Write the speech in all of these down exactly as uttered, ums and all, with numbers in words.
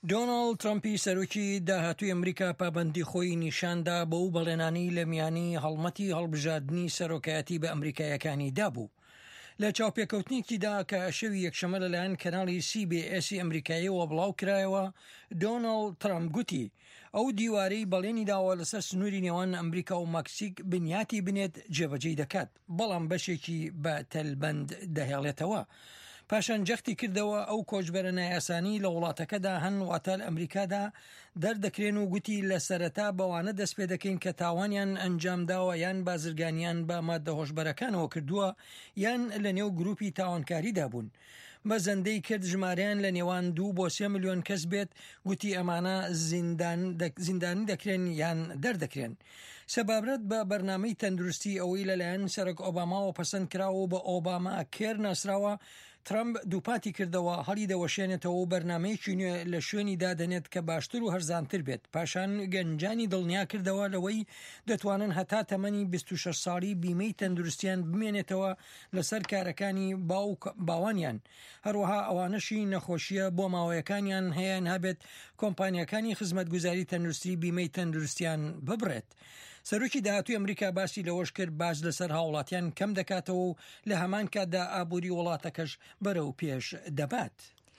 دۆناڵد ترامپی سەرۆکی داهاتووی ئەمریکا پابەندی خۆی نیشاندا بە و بەڵێنانی لە میانی هەڵمەتی هەڵبژاردننی سەرۆکایەتی بە ئەمریکایەکانی دابوو. لە چاوپێکەوتنێکیدا کە شەوی یەکشەمە لەلایەن کەناڵی سی بی ئێسی ئەمریکاییەوە بڵاو کرایەوە، دۆناڵد ترامپ گوتی ئەو دیوارەی بەڵێنی داوە لەسەر سنووری نێوان ئەمریکا و مەکسیک بنیاتی بنێت جێبەجێ دەکات، بەڵام بەشێکی بە تەلبەند دەهێڵێتەوە. پاشان جەختی کردەوە ئەو کۆچبەرە نایاسانی لە وڵاتەکەدا هەن واتە لە ئەمریکادا دەردەکرێن و گوتی لە سەرەتا بەوانە دەست پێ دەکەین کە تاوانیان ئەنجامداوە یان بازرگانیان بە مادە هۆشبەرەکانەوە کردووە یان لە نێو گروپی تاوانکاریدا بوون. بە زەندەی کرد ژمارەیان لە نێوان دوو بۆ سێ ملیۆن کەس بێت، گوتی ئەمانە زیندانی دەکرێن یان دەردەکرێن. سەبابرەت بە بەرنامەی تەندروستی ئەوەی لەلایەن سەرۆک ئۆباماوە پەسەند کراوە بە ئۆباما کێر ناسراوە، ترامپ دووپاتی کردەوە هەڵی دەوەشێنێتەوە و بەرنمەیەکی نوێ لە شوێنی دادەنێت کە باشتر و هەرزانتر بێت. پاشان گەنجانی دڵنیا کردەوە لەوەی دەتوانن هەتا تەمەنی بیست و شەش ساڵی بیمەی تەندروستیان بمێنێتەوە لەسەر کارەکانی باوانیان. هەروەها ئەوانەشی نەخۆشیە بۆ ماوەیەکانیان هەیە هەبێت کۆمپانیەکانی خزمەتگوزاری تەندروستی بیمەی تەندروستیان ببڕێت. سەرۆکی داهاتووی ئەمریکا باسی لەوەش کرد باز لەسەر هاوڵاتیان کەم دەکاتەوە و لە هەمان کاتدا ئابووری وڵاتەکەش بەرەو پێش دەبات.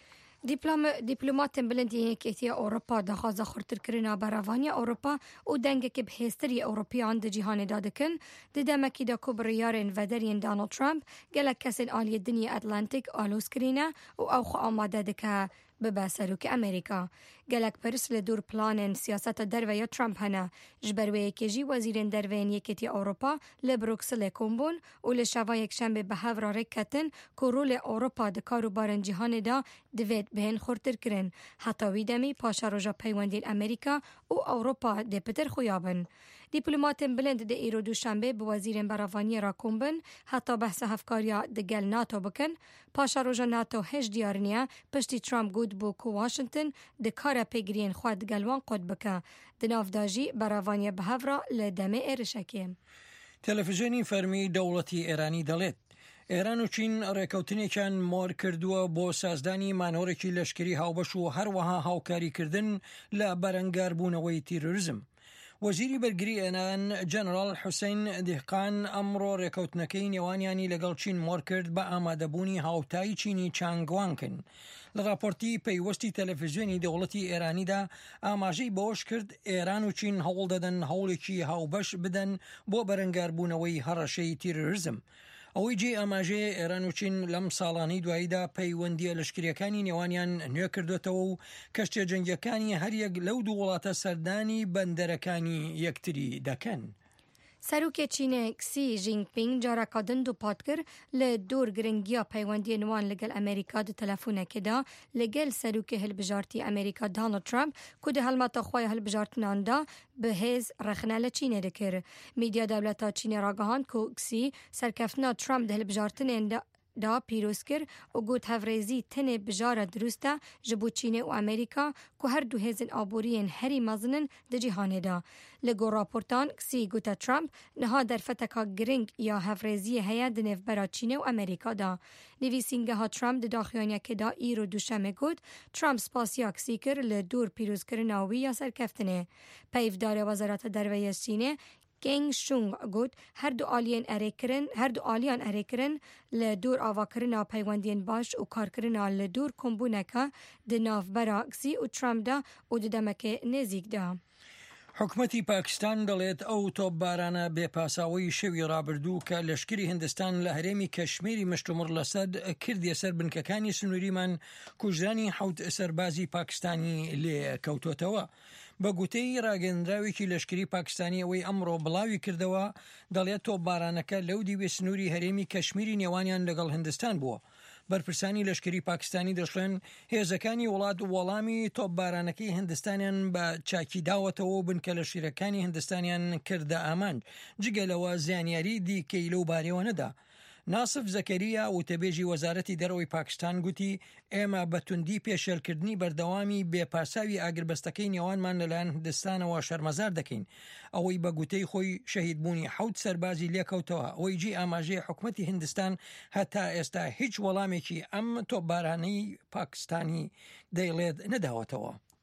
دیپلۆماتên bilendî Yekîtiya Ewropa daxwaza xurtirkirina beravaniya Ewropa û dengekî bihêztirî Ewropeyan di cîhanê da dikin, di demekî de ku bi riyarên vederiyên Donald Trump gelek kesên aliyê dinyê Atlantik alûz kirîne û ew xwe amade dike bibe serokê Amerîka. Gelek pirs li dûr planên siyaseta derve ya Trump hene. Ji ber wê yekê jî wezîrên derveyên Yekîtiya Ewropa li Brukselê kombûn û li şeva yekşembe bi hev re ketin ku rolê Ewropa di karûbarên cîhanê da divêt bihên xurtirkirin. Heta wî demî paşa roja peywendiyên Amerîka û Ewropa dê pitir xuya bin. Dîplomatên bilind di îro dûşembe bi wezîrên beravaniye re kombin, heta behsa hevkariya di gel NATO bikin. Paşa roja NATO hêj diyariniye piştî Trump got bû ku Washington di kara pêgiriyên xwe di gel wan qod bike. Di nav da jî beravaniye bi hev re li demê êrişekê. تەلەڤیزیۆنی فەرمی دەوڵەتی ئێرانی دەڵێت ئێران و چین ڕێکەوتنێکیان مۆر کردووە بۆ سازدانی مانۆرێکی لەشکری هاوبەش و هەروەها هاوکاریکردن لە بەرەنگاربوونەوەی تیرۆریزم. وەزیری بەرگری ئێران جەنەرال حوسێن دیهقان ئەمڕۆ ڕێکەوتنەکەی نێوانیانی لەگەڵ چین مۆر کرد بە ئامادەبوونی هاوتایی چینی چانگوانکن. لە راپۆرتی پەیوەستی تەلەڤیزیۆنی دەوڵەتی ئێرانیدا ئاماژەی بەوەش کرد ئێران و چین هەوڵ دەدەن هەوڵێکی هاوبەش بدەن بۆ بەرەنگاربوونەوەی هەڕەشەی تیرۆریزم. ئەوەی جێ ئاماژەیە ئێران و چین لەم ساڵانەی دواییدا پەیوەندیە لەشکریەکانی نێوانیان نوێ کردوێتەوە و کەشتە جەنگیەکانی هەریەک لەو دوو وڵاتە سەردانی بەندەرەکانی یەکتری دەکەن. سەرۆکê Çînê Xi Jinping careka din du pat kir li dor giringiya peywendiyên wan li gel Amerîka di telefonekê da li gel serokê hilbijartî Amerîka Donald Trump ku di helmeta xwe ya hilbijartinan da bi hêz rexne li Çînê dikir. Mîdya dewleta Çînê ragihand ku Xi serkeftina Trump di hilbijartinên da da pîroz kir û got hevrêzî tenê bijara durust e ji bo Çînê û Amerîka ku her du hêzên aboriyên herî mezin di cîhanê da. Li gor raportan Xi gote Trump niha derfeteka giring ya hevrêziyê heye di nêvbera Çînê û Amerîka da. Nivîsîngeha Trump di daxuyaniyekê da îro duşemê got Trump spasiya Xi kir li dor pîrozkirina wî ya serkeftinê. Peyvdarê Wezareta Derveyê Çînê Geng Shung got her du aliyên erêkirin her du aliyan erêkirin li dor avakirina peywendiyên baş û karkirina li dor kombûneka di navbera Xi û Trump da û di demekê nêzik da. حکومەتی پاکستان دەڵێت ئەو تۆپبارانە بێپاساوەی شەوی ڕابردوو کە لەشکری هندستان لە هەرێمی کەشمیری مشتومڕ لەسەد کردیە سەر بنکەکانی سنووریمان کوژرانی حەوت سەربازی پاکستانی لێ کەوتۆتەوە. بە گوتەی ڕاگەندراوێکی لەشکری پاکستانی ئەوەی ئەمڕۆ بڵاوی کردەوە دەڵێت تۆپبارانەکە لەو دیوێ سنووری هەرێمی کەشمیری نێوانیان لەگەڵ هندستان بووە. بەرپرسانی لەشکری پاکستانی دەشڵێن هێزەکانی وڵات وەڵامی تۆپبارانەکەی هندستانیان بە چاکی داوەتەوە و بنکە لە شیرەکانی هندستانیان کردە ئامانج جگەلەوە زانیاری دیکەی لەو بارەوە نەدا. ناسف زەکەریا وتەبێژی وەزارەتی دەرەوەی پاکستان گوتی ئێمە بەتوندی پێشێلکردنی بەردەوامی بێپاساوی ئاگربەستەکەی نێوانمان لەلایەن هندستانەوە شەرمەزار دەکەین. ئەوەی بە گوتەی خۆی شەهیدبوونی حەوت سەربازی لێکەوتەوە. ئەوەی جێ ئاماژەی حکومەتی هندستان هەتا ئێستا هیچ وەڵامێکی ئەم تۆپبارانەی پاکستانی دەیڵێت نەداوەتەوە.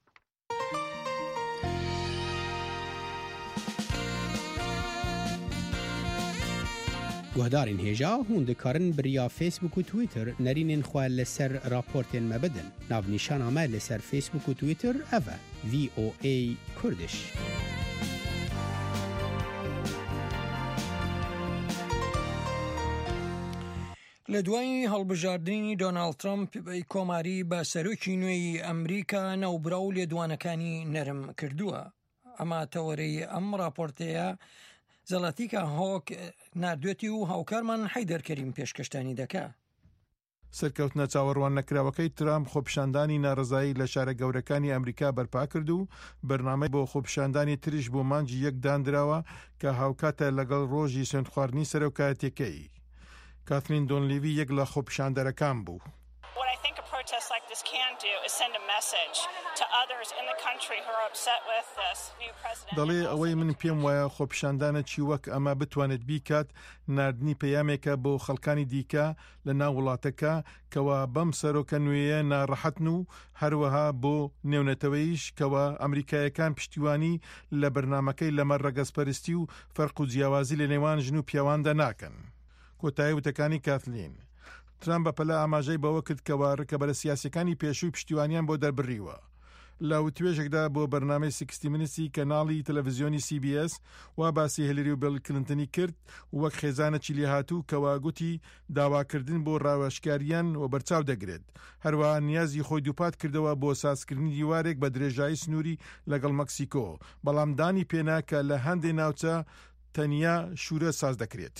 گهدارین هجا هون دکارن بریا فیسبوک و تویتر نرینین خواه لسر راپورتین مبدن. ناو نشان آمه لسر فیسبوک و تویتر اوه وی او ای کردش. لە دوای هەڵبژاردننی دۆناڵد ترامپ کۆماری بە سەرۆکی نوێی ئەمریکا نەوبرا و لێدوانەکانی نەرم کردووە. ئەما تەوەرەی ئەم راپۆرتەیە زەڵاتیکە هۆک نردوێتی و هاوکارمان حەیدەر کەریم پێشکەشتانی دەکا. سەرکەوتنە چاوەڕوان نەکراوەکەی ترامپ خۆپیشاندانی ناڕزایی لە شارە گەورەکانی ئەمریکا بەرپا کرد و بەرنامەی بۆ خۆپیشاندانی تریش بۆ مانجی یەک دانراوە کە هاوکاتە لەگەڵ ڕۆژی سوێندخواردنی سەرۆکایەتیەکەی. کاترین دۆنلیڤی یەک لە خۆپیشاندەرەکان بوو. دەڵێ ئەوەی من پێم وایە خۆپیشاندانێکی وەک ئەمە بتوانێت بیکات نردنی پەیامێکە بۆ خەڵکانی دیکە لە ناو وڵاتەکە کەوا بەم سەرۆکە نوێیە ناڕەحەتن و هەروەها بۆ نێونەتەوەیش کەوا ئەمریکایەکان پشتیوانی لە بەرنامەکەی لەمە ڕەگەزپەرستی و فەرق و جیاوازی لە نێوان ژن و پیاواندا ناکەن. کۆتایی وتەکانی کاتلین ترامپ بەپەلا ئاماژەی بەوە کرد کەوا ڕکەبەرە سیاسەکانی پێشووی پشتیوانیان بۆ دەربڕیوە. لە وتوێژێکدا بۆ بەرنامەی سیکستی منسی کەناڵی تەلەڤیزیۆنی سی بی ئەس وا باسی هیلری و بیل کلنتنی کرد وەک خێزانێکی لێهاتوو کەوا گوتی داواکردن بۆ ڕاوێژکاریان و بەرچاو دەگرێت. هەروەها نیازی خۆی دووپات کردەوە بۆ سازکردنی دیوارێک بە درێژایی سنووری لەگەڵ مەکسیکۆ، بەڵام دانی پێنا کە لە هەندێک ناوچە تەنیا شوورە ساز دەکرێت.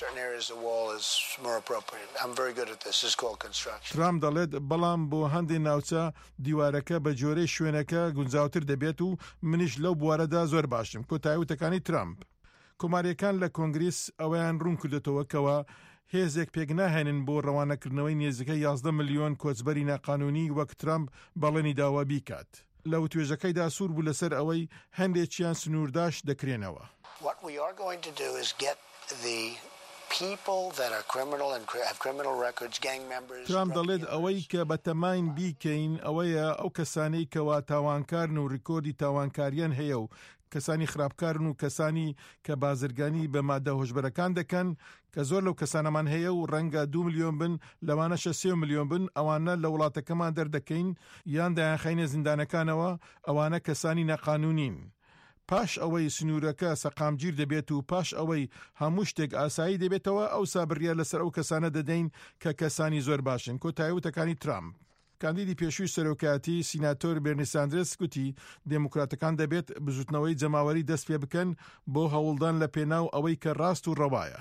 ترامپ دەڵێت بەڵام بۆ هەندێک ناوچە دیوارەکە بە جۆرەی شوێنەکە گونجاوتر دەبێت و منیش لەو بوارەدا زۆر باشم. کۆتایی وتەکانی ترامپ کۆماریەکان لە کۆنگریس ئەوەیان ڕوون کردێتەوە کەوە هێزێک پێک ناهێنن بۆ ڕەوانەکردنەوەی نێزەکە یازدە ملیۆن کۆچبەری ناقانونی وەک ترامپ بەڵێنی داوا بیکات. لە توێژەکەیدا سوور بوو لەسەر ئەوەی هەندێکیان سنوورداش دەکرێنەوە. What we are going to do is get the people that are criminal and have criminal records, gang members. ترامپ دەڵێت ئەوەی کە بەتەماین بیکەین ئەوەیە ئەو کەسانەی کەوا تاوانکارن و ڕیکۆردی تاوانکاریان هەیە و کەسانی خراپکارن و کەسانی کە بازرگانی بە مادە هۆشبەرەکان دەکەن کە زۆر لەو کەسانەمان هەیە و ڕەنگە دو ملیۆن بن لەوانەشە سێ ملیۆن بن ئەوانە لە وڵاتەکەمان دەردەکەین یان دایانخەینە زیندانەکانەوە ئەوانە کەسانی نەقانونین. پاش ئەوەی سنوورەکە سەقامگیر دەبێت و پاش ئەوەی هەموو شتێک ئاسایی دەبێتەوە ئەو سابڕیا لەسەر ئەو کەسانە دەدەین کە کەسانی زۆر باشن. کۆتایی وتەکانی ترامپ کاندیدی پێشووی سەرۆکایەتی سیناتۆر بێرنی ساندرس گوتی دموکراتەکان دەبێت بزوتنەوەی جەماوەری دەست پێ بکەن بۆ هەوڵدان لە پێناو ئەوەی کە ڕاست و ڕەوایە.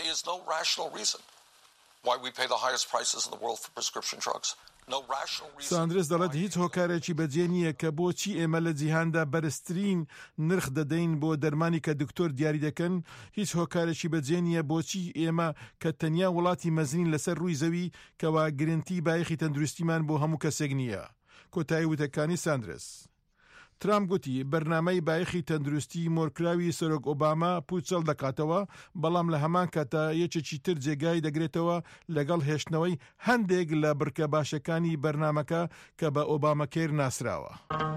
ساندرس دەڵێت هیچ هۆکارێکی بەجێ نییە کە بۆچی ئێمە لە جیهاندا بەرزترین نرخ دەدەین بۆ دەرمانی کە دکتۆر دیاری دەکەن، هیچ هۆکارێکی بەجێ نییە بۆچی ئێمە کە تەنیا وڵاتی مەزنین لەسەر ڕووی زەوی کەوا گرنتی بایەخی تەندروستیمان بۆ هەموو کەسێک نییە. کۆتایی وتەکانی ساندرس. ترامپ گوتی بەرنامەی بایەخی تەندروستی مۆرکراوی سەرۆک ئۆباما پوچەڵ دەکاتەوە، بەڵام لە هەمان کاتا یەکێکی تر جێگای دەگرێتەوە لەگەڵ هێشتنەوەی هەندێک لە بڕکە باشەکانی بەرنامەکە کە بە ئۆبامەکێر ناسراوە.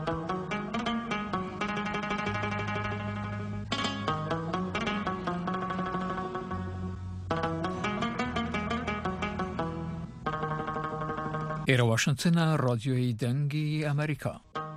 ئێرە واشنگتنە ڕادیۆی دەنگی ئەمریکا.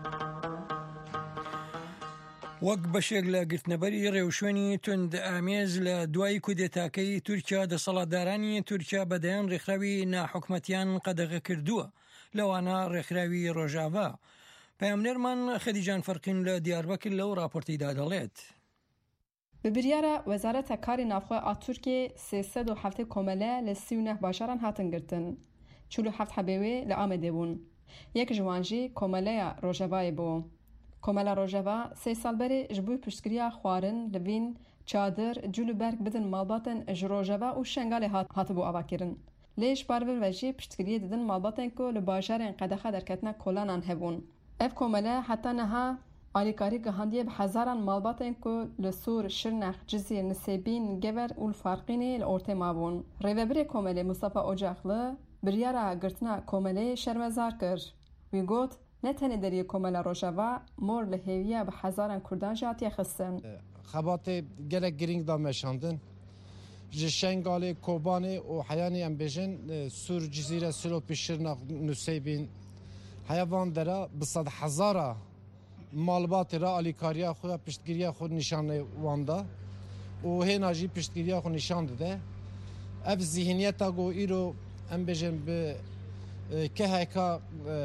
وەک بەشێک لە گرتنەبەری ڕێوشوێنی تند ئامێز لە دوای کودێتاکەی تورکیا دەسەڵاتدارانی تورکیا بەدەیان ڕێکخراوی ناحکومەتیان قەدەغە کردووە، لەوانە ڕێکخراوی ڕۆژاوا. پەیامنێرمان خەدیجان فەرقین لە دیاربەکر لەو راپۆرتیدا دەڵێت. به بریارە وەزارەتە کاری ناوخۆ ئا تورکێ سێسەد و هەفتە کۆمەلە لە سی و نەه باژاران هاتن گرتن، چل و هەفت حەبێوێ لە ئامێدێ بوون، یەک ژوانژی کۆمەلەیە ڕۆژەڤایە بوو. کۆمەلە ڕۆژەڤا سێ ساڵبەرێ ji بوی پشتگiriya xwarin li vîn çadir cû li berk bidin malbatên ji rojeva û şengalê hatibû avakirin. Lê ji parvir ve jî piştgiriyê didin malbatên ku li bajarên qedexa derketina kolanan hebûn. Ev kômele heta niha alîkarî gihandiye bi hezaran malbatên ku li Sûr, Şirnex, Cizîr, Nisêbîn, Gever û li Farqînê li ortê mabûn. Rêvebirê kômelê Mustafa Ocaxlı biryara girtina kômeleyê şermezar kir. Wî got ne tenê deriyê kômela Rojava mor li hêviya bi hezaran Kurdan jî hatiye xistin. Xebatê gelek giring da meşandin. جشنگال کوبانه و حیانی ام بجن سور جزیره سلو پیشرنا نسیبین حیوان درا بصد هزارا مالبات را آلیکاریا خود پشتگیری خود نشان واندا و هناجی پشتگیری خود نشان داده اف ذهنیت گو ایرو ام بجن به که هیکا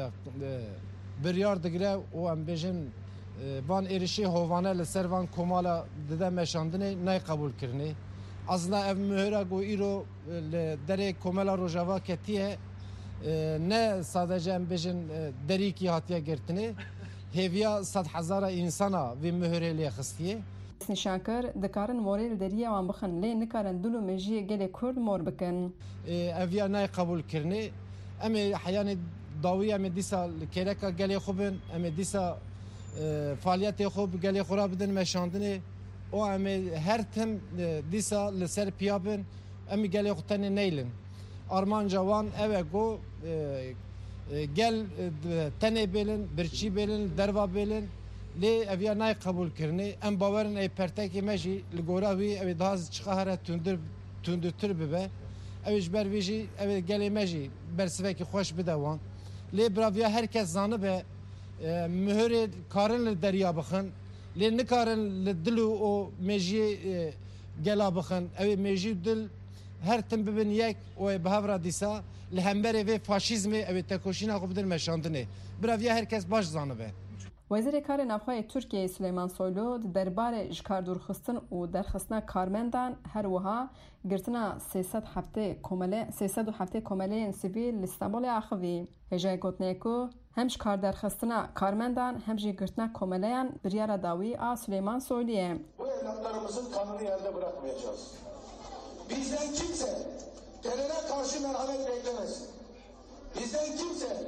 بریار دگره و ام بجن وان ایرشی هوانه لسر وان کمالا دده مشاندنه نای قبول کرنه ازنا اف مهره گو ایرو دره کمالا روژاوا کتیه نه sadece ام بجن دری کی هاتیه گرتنه هیویا صد هزار انسانا و مهره لی خستیه نشانکر دکارن موریل دریه وان بخن لی نکارن دلو مجیه گل کرد مور بکن اویا نای قبول کرنه امی حیان داوی امی دیسا کرکا گل خوبن امی دیسا فعالیت خوب گل خورا بدن مشاندنه او امی هر تم دیسا لسر پیابن امی گل خوتن نیلن آرمان جوان اوه گو گل تنه بیلن برچی بیلن دروا بیلن لی اویا نای قبول کرنه ام باورن ای پرتکی مجی لگورا وی اوی دهاز چخهره تندر تندرتر ببه اویش بر ویجی اوی گلی مجی برسوه که خوش بدوان لی براویا herkes zanı به مهر کارن لدریا بخن لی نکارن لدلو او مجی گلا بخن اوی مجی دل هر تم ببین یک و به هفرا دیسا لهمبره و فاشیزم اوی تکوشینا خوب بدن مشاندنه براویا herkes باش zanı به وزیر کار نافخای ترکیه سلیمان سویلو درباره جکار درخستن و درخستنا کارمندان هر وها گرتنا سیصد هفته کمله سیصد و هفته کمله سیویل استانبول آخوی هجای گوتنیکو همش کار درخستنا کارمندان همجی گرتنا کملیان بریار داوی آ سلیمان سویلیه Bu evlatlarımızın kanını yerde bırakmayacağız. Bizden kimse teröre karşı merhamet beklemesin. Bizden kimse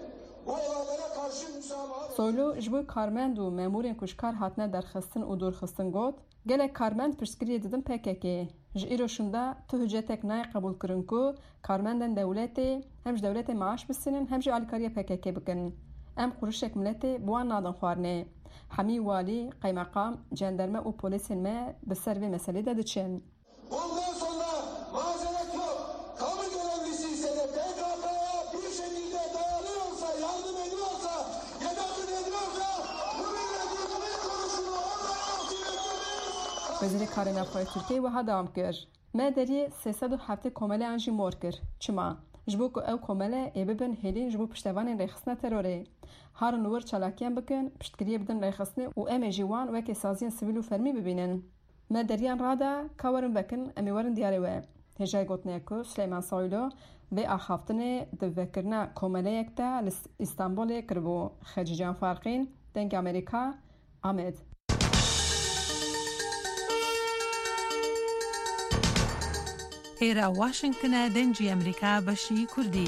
سویلو جبو کارمند و مامورین کشکار هاتنه درخستن و دورخستن گوت گله کارمند پرسکریه دیدن پککی ج ایروشنده تو حجتک نای قبول کرن کو کارمندن دولتی همج دولت معاش بسنن همج آلیکاری پککی بکن ام قرشک ملتی بوان نادن خوارنه حمی والی قیمقام جندرمه و پولیسین ما بسر و مسئله دادچن Bundan sonra mazeret yok. Kamu görevlisi ise de P K K'ya bir şekilde dayanıyorsa, yardım ediyorsa, yardım ediyorsa bu milletimizin konusunu onlara وزیر کار نافخای ترکیه و ها دام کر ما دری سیصد و هفته کمله انجی مور کر چما جبو که او کمله ای ببن هلین جبو پشتوان ریخستنا تروره هار نور چالاکیان بکن پشتگیری بدن ریخستنه و ام جوان وکی سازیان سویل و فرمی ببینن ما دریان رادا کورن بکن امی ورن دیاره و هجای گوتنه که سلیمان سویلو و آخافتنه دو وکرنا کمله یکتا استانبول کربو خجیجان فارقین دنگ امریکا آمد ئێرە واشنگتنە دەنجی ئەمریکا بەشی کوردی.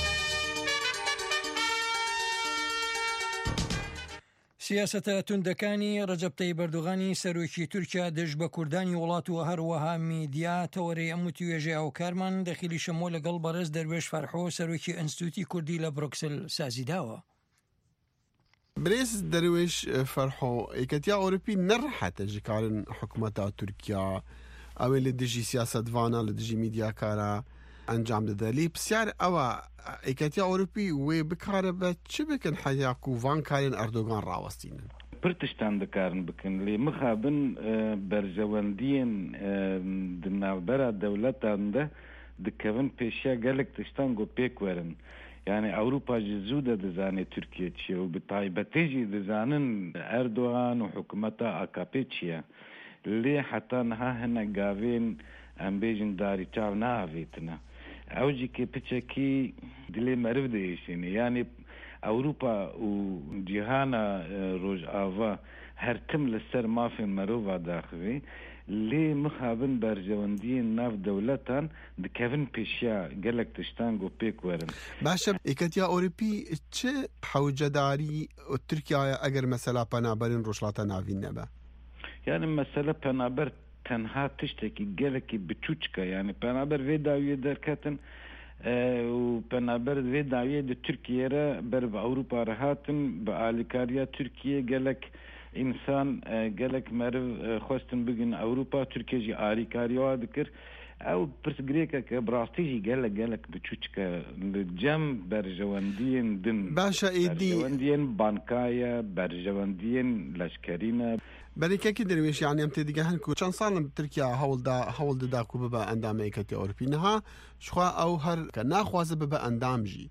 سیاسەتە توندەکانی ڕەجەب تەیب ئەردوغانی سەرۆکی تورکیا دژ بە کوردانی وڵات و هەروەها میدیا تەوەرەی ئەم وتوێژەی ئەوکارمان دەخیلی شەمۆ لەگەڵ بەڕێز دەروێش فەرحۆ سەرۆکی ئینستیتوتی کوردی لە بروکسل سازیداوە. بريس درويش فرحو إكتيا أوروبي نرحت جكارن حكومة تركيا أو اللي دجي سياسة فانا اللي دجي ميديا كارا أنجام دالي بسيار أو إكتيا أوروبي وبكاربة شبكن حيا كوفان كارن أردوغان راوستين پرتشتان دکارن بکن لی مخابن برجواندین دنابرا دولتان ده دکوون پیشیا گلک تشتان گو پیک ورن يعني أوروبا جزودة دزاني تركيا تشي وبطايبتيجي دزانن أردوغان وحكومتا أكابي تشيا اللي حتى نها هنا قاوين أم بيجن داري تاو نافيتنا أوجي كي بيتشاكي دلي معرف ديشيني يعني أوروبا وجهانا روج آفا هرتم لسر ما في مروفا داخلي لي مخابن برجواندين ناف دولتان دكافن بيشيا قالك تشتانغو بيك ورن باشا إكتيا أوروبي چه حوجة داري تركيا أجر مثلا بنابرين روشلاتا نافين نبا يعني مثلا بنابر تنها تشتكي قالك بتوچكا يعني بنابر في داوية دركاتن اه وبنابر في داوية دي تركيا را برب أوروبا رهاتن بآليكاريا تركيا قالك انسان قالك مرو خواستن بگن اوروبا ترکیه جی آری کاریوا دکر او پرسگریکه که براستیجی گلک گلک بچوچکه لجم برجواندین دن باشا ایدی برجواندین بانکایا برجواندین لشکرینه بەریکەکی دەروێش یعنی ئەم تێدیگە هەنکو چەند ساڵم ترکیا هەوڵدا هەوڵ دەداکو ببە ئەندامەیەکەتی ئەوروپی نەها شخوا ئەو هەر کە ناخوازە ببە ئەندامژی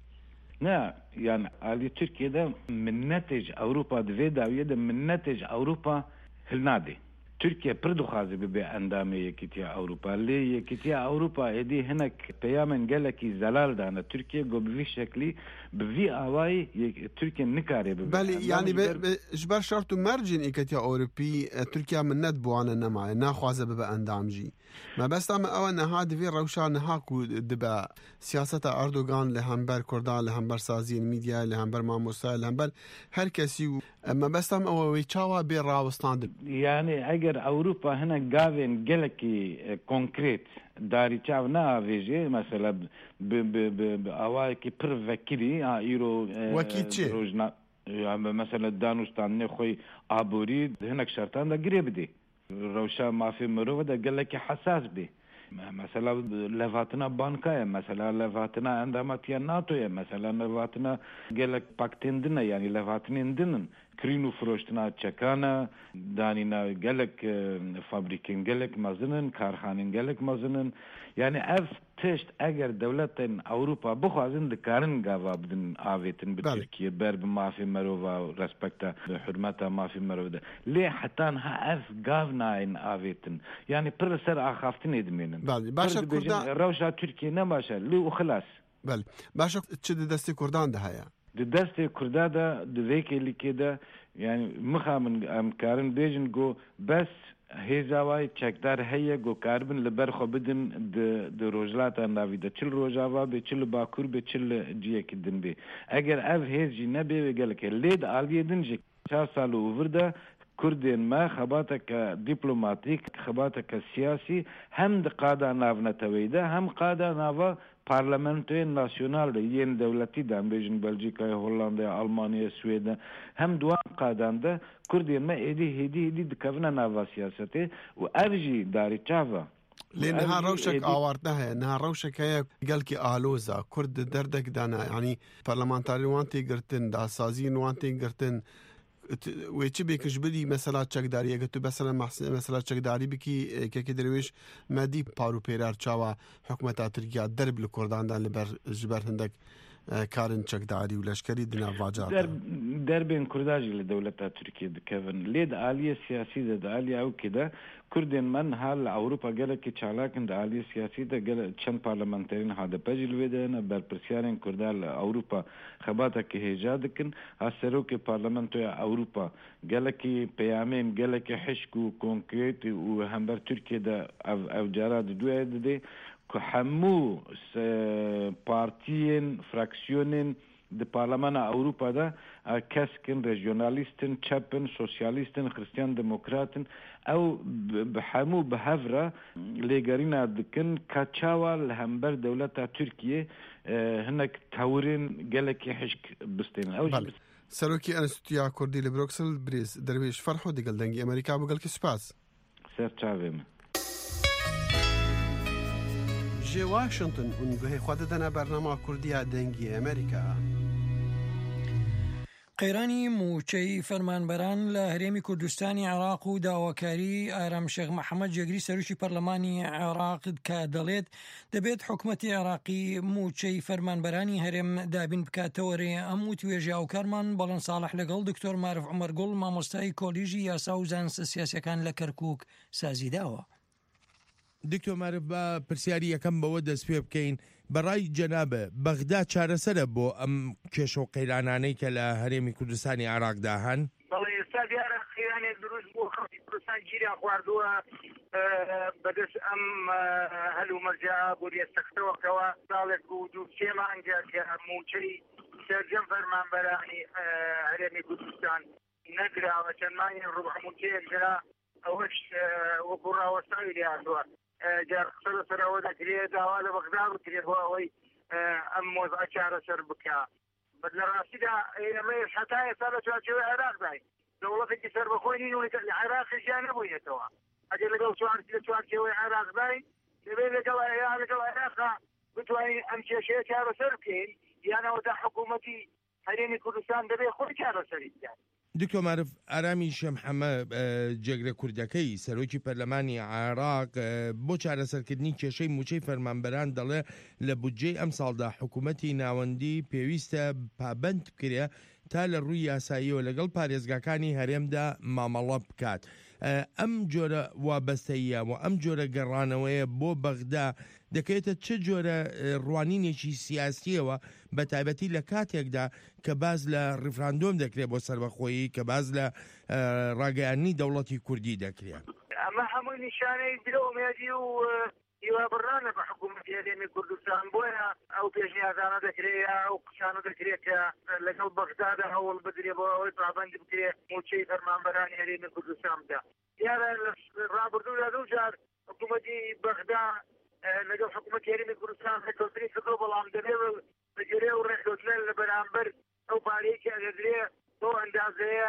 نه يعني على تركيا ده من نتج أوروبا دوی داویه ده من نتج أوروبا هلنادي تركيا بردو خازي ببي أندامي يكتيا أوروبا ليه يكتيا أوروبا هدي هناك بيامن قالكي زلال دانا تركيا قو بفي شكلي بفي آواي تركيا نكاري ببي بل يعني بجبر شرط مرجين يكتيا أوروبي تركيا من ند بوانا نماي ناخوازة ببي أندامجي ما بس تام أولا هاد في روشا نهاكو دبا سياسة أردوغان لهمبر كردان لهمبر سازين ميديا لهمبر ماموسا لهمبر هر كسي ما بس تام أولا ويتشاوا بير راوستان يعني أجر أوروبا هنا قاوين جلكي كونكريت داري تشاو نا فيجي مثلا ب ب ب أواكي برفكري إيرو وكيتشي روجنا يعني مثلا دانوستان نخوي عبوري هناك شرطان دا قريب دي روشا ما في مروه دا قال لك حساس به مثلا لفاتنا بانكاية مثلا لفاتنا عندما تيا ناتو مثلا لفاتنا قال لك باكتين دنا يعني لفاتنين دنن كرينو فروشتنا تشكانا دانينا قال لك فابريكين قال لك مازنن كارخانين قال لك مازنن يعني اف تشت اگر دولتين اوروبا بخوازن دكارن قاوا بدن آويتن بتركيا برب ما في مروفا رسبكتا حرمتا ما في مروفا ليه حتى ها اف قاونا ان آويتن يعني برسر اخافتن ادمينن بله باشا كردان روشا تركيا نباشا ليه وخلاص بله باشا تشد دستي كردان ده هيا دستي كردان ده دويكي اللي كده يعني مخا من امكارن بيجن جو بس هیزاوای چکدار هيا گو کاربن لبر خو بدن د د روجلات ناوی د چل روجاوا به چل باکور به چل جیه کدن به اگر اف هیزی نبی وگل که لید عالی دنج چهار سال ورده كردين ما خباتك دبلوماتيك خباتك سياسي هم قادة نافنا تويدا هم قادة نافا بارلمانتوين ناسيونال ين دولتي دام بيجن بلجيكا هولندا ألمانيا سويدا هم دوان قادان ده كردين ما ايدي هدي هدي دكافنا نافا سياسته وارجي داري تشافا لأنها روشك آوارتها إنها روشك هي قالك آلوزا كرد دردك دانا يعني برلمانتاري وانتي قرتن دا سازين وانتي قرتن ويتشي بيك جبلي مثلا تشكداري اگه تو مثلا مثلا تشكداري بكي كي درويش مادي بارو بيرار تشاوا حكومه تركيا درب لكردان دان لبر جبر هندك كارن تشكداري ولشكري دنا فاجات در دربين كرداج لدولة تركيا دكفن ليد عالية سياسية ده عالية او كده كردين من هال اوروبا قال كي چالاكن ده عالية سياسية ده قال چند پارلمانترين هذا بجل ويدن بر برسيارين كردال اوروبا خباتا كي هجادكن هاسرو كي پارلمانتو اوروبا قال كي بيامين قال كي حشكو كونكريت وهمبر تركيا ده او, أو جارات دوه ده كحمو بارتيين فراكسيونين د پارلمان اوروپا ده کسکن رژیونالیستن چپن سوسیالیستن خریستیان دموکراتن او بحمو بهفره لګرینا دکن کاچاوا لهمبر دولت ترکیه هناك تورين قالك يحشك بستين او بله سروكي انستيا كردي لبروكسل بريز درويش فرحو دي قلدنجي امريكا بقالك سباس سير تشافيم جي واشنطن ونگوهی خود دنا برنامه کردی دنگی امریکا قەیرانی موچەی فەرمانبەران لە هەرێمی کوردستانی عێراق و داواکاری ئارامشێخ محەممەد جێگری سەرۆکی پەرلەمانی عێراق کە دەڵێت دەبێت حکوومەتی عێراقی موچەی فەرمانبەرانی هەرێم دابین بکاتەوەرێ ئەم و توێژی ئاوکارمان بەڵەن ساڵح لەگەڵ دکتۆر مارف عومەر گوڵ مامۆستای کۆلیژی یاسا و زانستە سیاسیەکان لە کەرکووک سازیداوە. دکتۆر مارف بە پرسیاری یەکەم بەوە دەست پێ بکەین بەڕای جەنابە بەغدا چارەسەرە بۆ ئەم کێشە و قەیرانانەی کە لە هەرێمی کوردستانی عێراقدا هەن؟ بەڵێ ئێستا دیارە خێرانێک دروست بۆ خەڵکی کوردستان گیریان خواردووە بەدەست ئەم هەلومەرجە بۆ ڕێستەخستەوەکەوە ساڵێک و دوو سێ مانگە کە موچەی سەرجەم فەرمانبەرانی هەرێمی کوردستان نەگراوە چەند مانگێک ڕوبع موچەیەک گرا ئەوەش وەکو ڕاوەستاوی لێ هاتووە جار قسە لەسەرەوە دەکرێت داوا لە بەغدا بکرێت بۆ ئەوەی ئەم مۆزعە چارەسەر بکە لە ڕاستیدا ئێمەش هەتا ئێستا لە چوارچێوەی عێراقدای دەوڵەتێکی سەربەخۆی نین و لە عێراقیشیان نەبووینێتەوە ئەگەر لەگەڵ چوار لە چوارچێوەی عێراقدای دەبێ لەگەڵ یا لەگەڵ عێراقا بتوانین ئەم کێشەیە چارەسەر بکەین یانەوە تا حکوومەتی هەرێمی کوردستان دەبێ خۆی چارەسەری بکات. دکتۆر معرف ئارامی شەمحەمە جێگرە کوردەکەی سەرۆکی پەرلەمانی عێراق بۆ چارەسەرکردنی کێشەی موچەی فەرمانبەران دەڵێ لە بودجەی ئەم ساڵدا حکوومەتی ناوەندی پێویستە پابند بکرێ تا لە ڕووی یاساییەوە لەگەڵ پارێزگاکانی هەرێمدا مامەڵە بکات. ئەم جۆرە وابەستەیە و ئەم جۆرە گەڕانەوەیە بۆ بەغدا دەکەوێتە چه جۆرە ڕوانینێکی سیاسیەوە بە تایبەتی لە کاتێکدا کە باز لە ڕیفراندۆم دەکرێت بۆ سەربەخۆیی کە باز لە ڕاگەیاندنی دەوڵەتی کوردی دەکرێت. ئەمە هەمووی نیشانەی درۆمێدی و هیوا بڕانە بە حکوومەتی هەرێمی کوردستان بۆیە ئەو پێشنیازانە دەکرێت ئەو قسانە دەکرێت کە لەگەڵ بەغدادا هەوڵ بدرێت بۆ ئەوەی پابەند بکرێت موچەی فەرمانبەرانی هەرێمی کوردستان بدا. دیارە لە ڕابردوودا دوو جار حکوومەتی بەغدا لەگەڵ حکوومەتی هەرێمی کوردستان ڕێککەوتنی کردو بەڵام دەبێت بەگرێ و ڕێککەوتنە لە بەرامبەر ئەو پارەیەکی ئەدەدرێت بۆ ئەندازەیە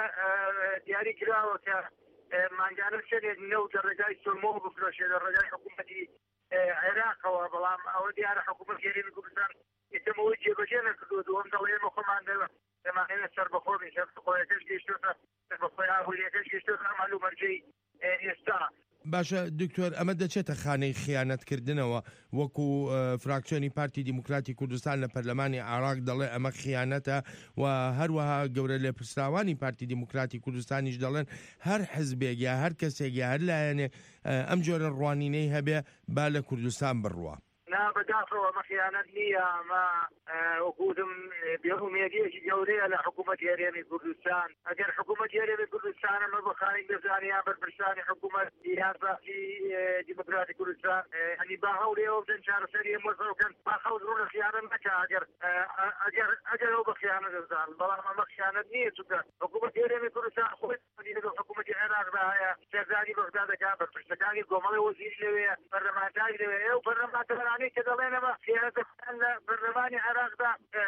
دیاری کراوە کە مانگانە چێت نەوت لە ڕێگای سۆرمۆ بفرۆشێت لە ڕێگای حکوومەتی عێراقەوە بەڵام ئەوە دیارە حکوومەتی هەرێمی کوردستان ئێتەمەوەی جێبەجێ نەکردو دووەم دەڵێ ئێمە خۆمان دەمانەوێت سەربەخۆ بین سەربەخۆیەکەش گەیشتوتە سەربەخۆی ئاهوریەکەش گەیشتوتە مەلومەرجەی ئێستا. باشە دکتۆر ئەمە دەچێتە خانەی خیانەتکردنەوە وەکو فراکسیۆنی پارتی دیموکراتی کوردستان لە پەرلەمانی عێراق دەڵێ ئەمە خیانەتە و هەروەها گەورە لێپرسراوانی پارتی دیموکراتی کوردستانیش دەڵێن هەر حزبێک یا هەر کەسێک یا هەر لایەنێ ئەم جۆرە ڕوانینەی هەبێ با لە کوردستان بڕوە. نا بەداخەوە ئەمە خیانەت نییە ئەمە وەکوتم بێئومێدیەکی گەورەیە لە حکوومەتی هەرێمی کوردستان. ئەگەر حکوومەتی هەرێمی کوردستان ئەمە بخارین دەزانیا بەرپرسانی حکوومەت یان پارتی دیموکراتی کوردستان هەنی با هەولێەوە بدەن چارەسەری ئەم وەزەوکەن با خەوت ڕوونە خیانەت نەکا ئەگەر ئەگەر ئەگەر ئەو بە خیانەت دەزان بەڵام ئەمە خیانەت نییە چونکە حکوومەتی هەرێمی کوردستان خۆی لەگەڵ حکوومەتی عێراقدا هەیە سەردانی بەغدا دەکات بەرپرسەکانی کۆمەڵی وەزیری لەوەیە پەرلەمانتاری لەوەیە ئەو پەرلەمانتەرانی که دلنا ما خیانەتەکان لە بەرلەمانی عێراقدا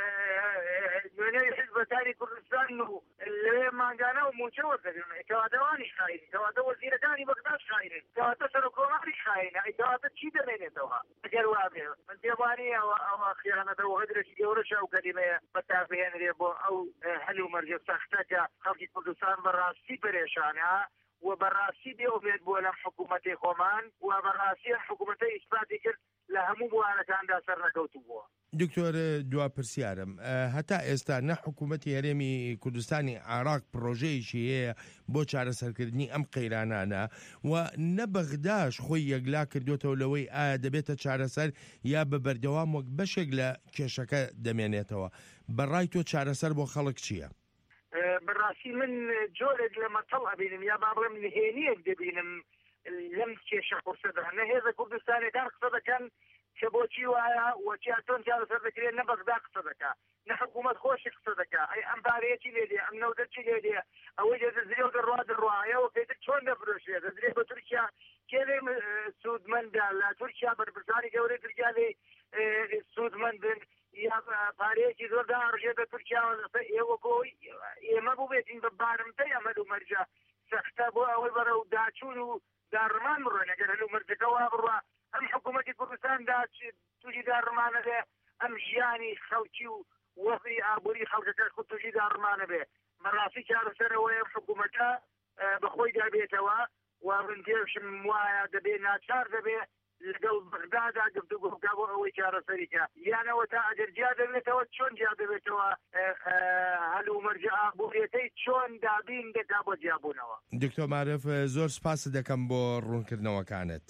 نوێنەی حیزبەکانی کوردستان و لەوێ مانگانە و موچە وەردەگرن کەواتەوانیش خاینن کەواتە وەزیرەکانی بەغداد خاینن کەواتە سەرۆکۆماریش خاینە کەواتە چی دەمێنێتەوە ئەگەر وا بێ من پێم وانییە ئەوە خیانەتە و هەدرێکی گەورەشە ئەو کەلیمەیە بەتابهێنرێ بۆ ئەو هەل و مەرجە سەختە کە خەڵکی کوردستان بەڕاستی پرێشانە و بەڕاستی بێ ئومێد بووە لەم حکوومەتی خۆمان و بەڕاستی حکوومەتە ئیسپاتی کرد لە هەموو بوارەکاندا سەر نەکەوتو بووە. دکتۆر دوا پرسیارم هەتا ئێستا نە حکوومەتی هەرێمی کوردستانی عێراق پرۆژەیەکی هەیە بۆ چارەسەرکردنی ئەم قەیرانانە و نە بەغداش خۆی یەکلا کردوێتەوە لەوەی ئایا دەبێتە چارەسەر یا بە بەردەوام وەک بەشێک لە کێشەکە دەمێنێتەوە. بەڕای تۆ چارەسەر بۆ خەڵک چییە؟ بەڕاستی من جۆرێک لە مەتەڵ ئەبینم یا با بڵێم نهێنیەک دەبینم لەم کێشە قورسەدا نە هێزە کوردستانیەکان قسە دەکەن کە بۆچی وایە وەچیاتۆن چارەسەر دەکرێت نە بەغدا قسە دەکا نە حکوومەت خۆشی قسە دەکا ئەی ئەم بارەیەکی لێدێ ئەم نەودە چی لێدێ ئەوەی دەدرێ و دەڕوا دڕواایەوە پێتر چۆن دەفرۆشێت دەدرێت بە تورکیا کێوێ سوودمەندە لە تورکیا بەرپرسانی گەورەی تورکیا لێ سوودمەندن یا پارەیەکی زۆردا ڕژێتە تورکیاوە لەسەر ئێوە بۆی ئێمە بوو بێتین بە بارمتەی ئەمەد و مەرجە سەختە بۆ ئەوەی بەرەو داچوون و داڕمان بڕۆن ئەگەر هەلو مەرجەکەوا بڕوا ئەم حکوومەتی کوردستاندا تووشی داڕمانە بێ ئەم ژیانی خەڵکی و وەزی ئابووری خەڵکەکە خود تووشی داڕمانە بێ بەڕاستی چارەسەرەوەی حکوومەتە بەخۆی دابێتەوە و ڕندێشم وایە دەبێ ناچار دەبێ لەگەڵ بەغدادا گفتوگۆ بکا بۆ ئەوەی چارەسەریکە یانەوە تا ئەگەر جیا دەبێتەوە چۆن جیا دەبێتەوە هەلو مەرجە ئابووریەکەی چۆن دابین دەکا بۆ جیابوونەوە. دکتۆر معرف زۆر سپاس دەکەم بۆ ڕوونکردنەوەکانت.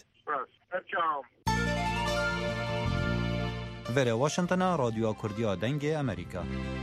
Vere Washingtona رادیۆ کوردیا دەنگی ئەمریکا.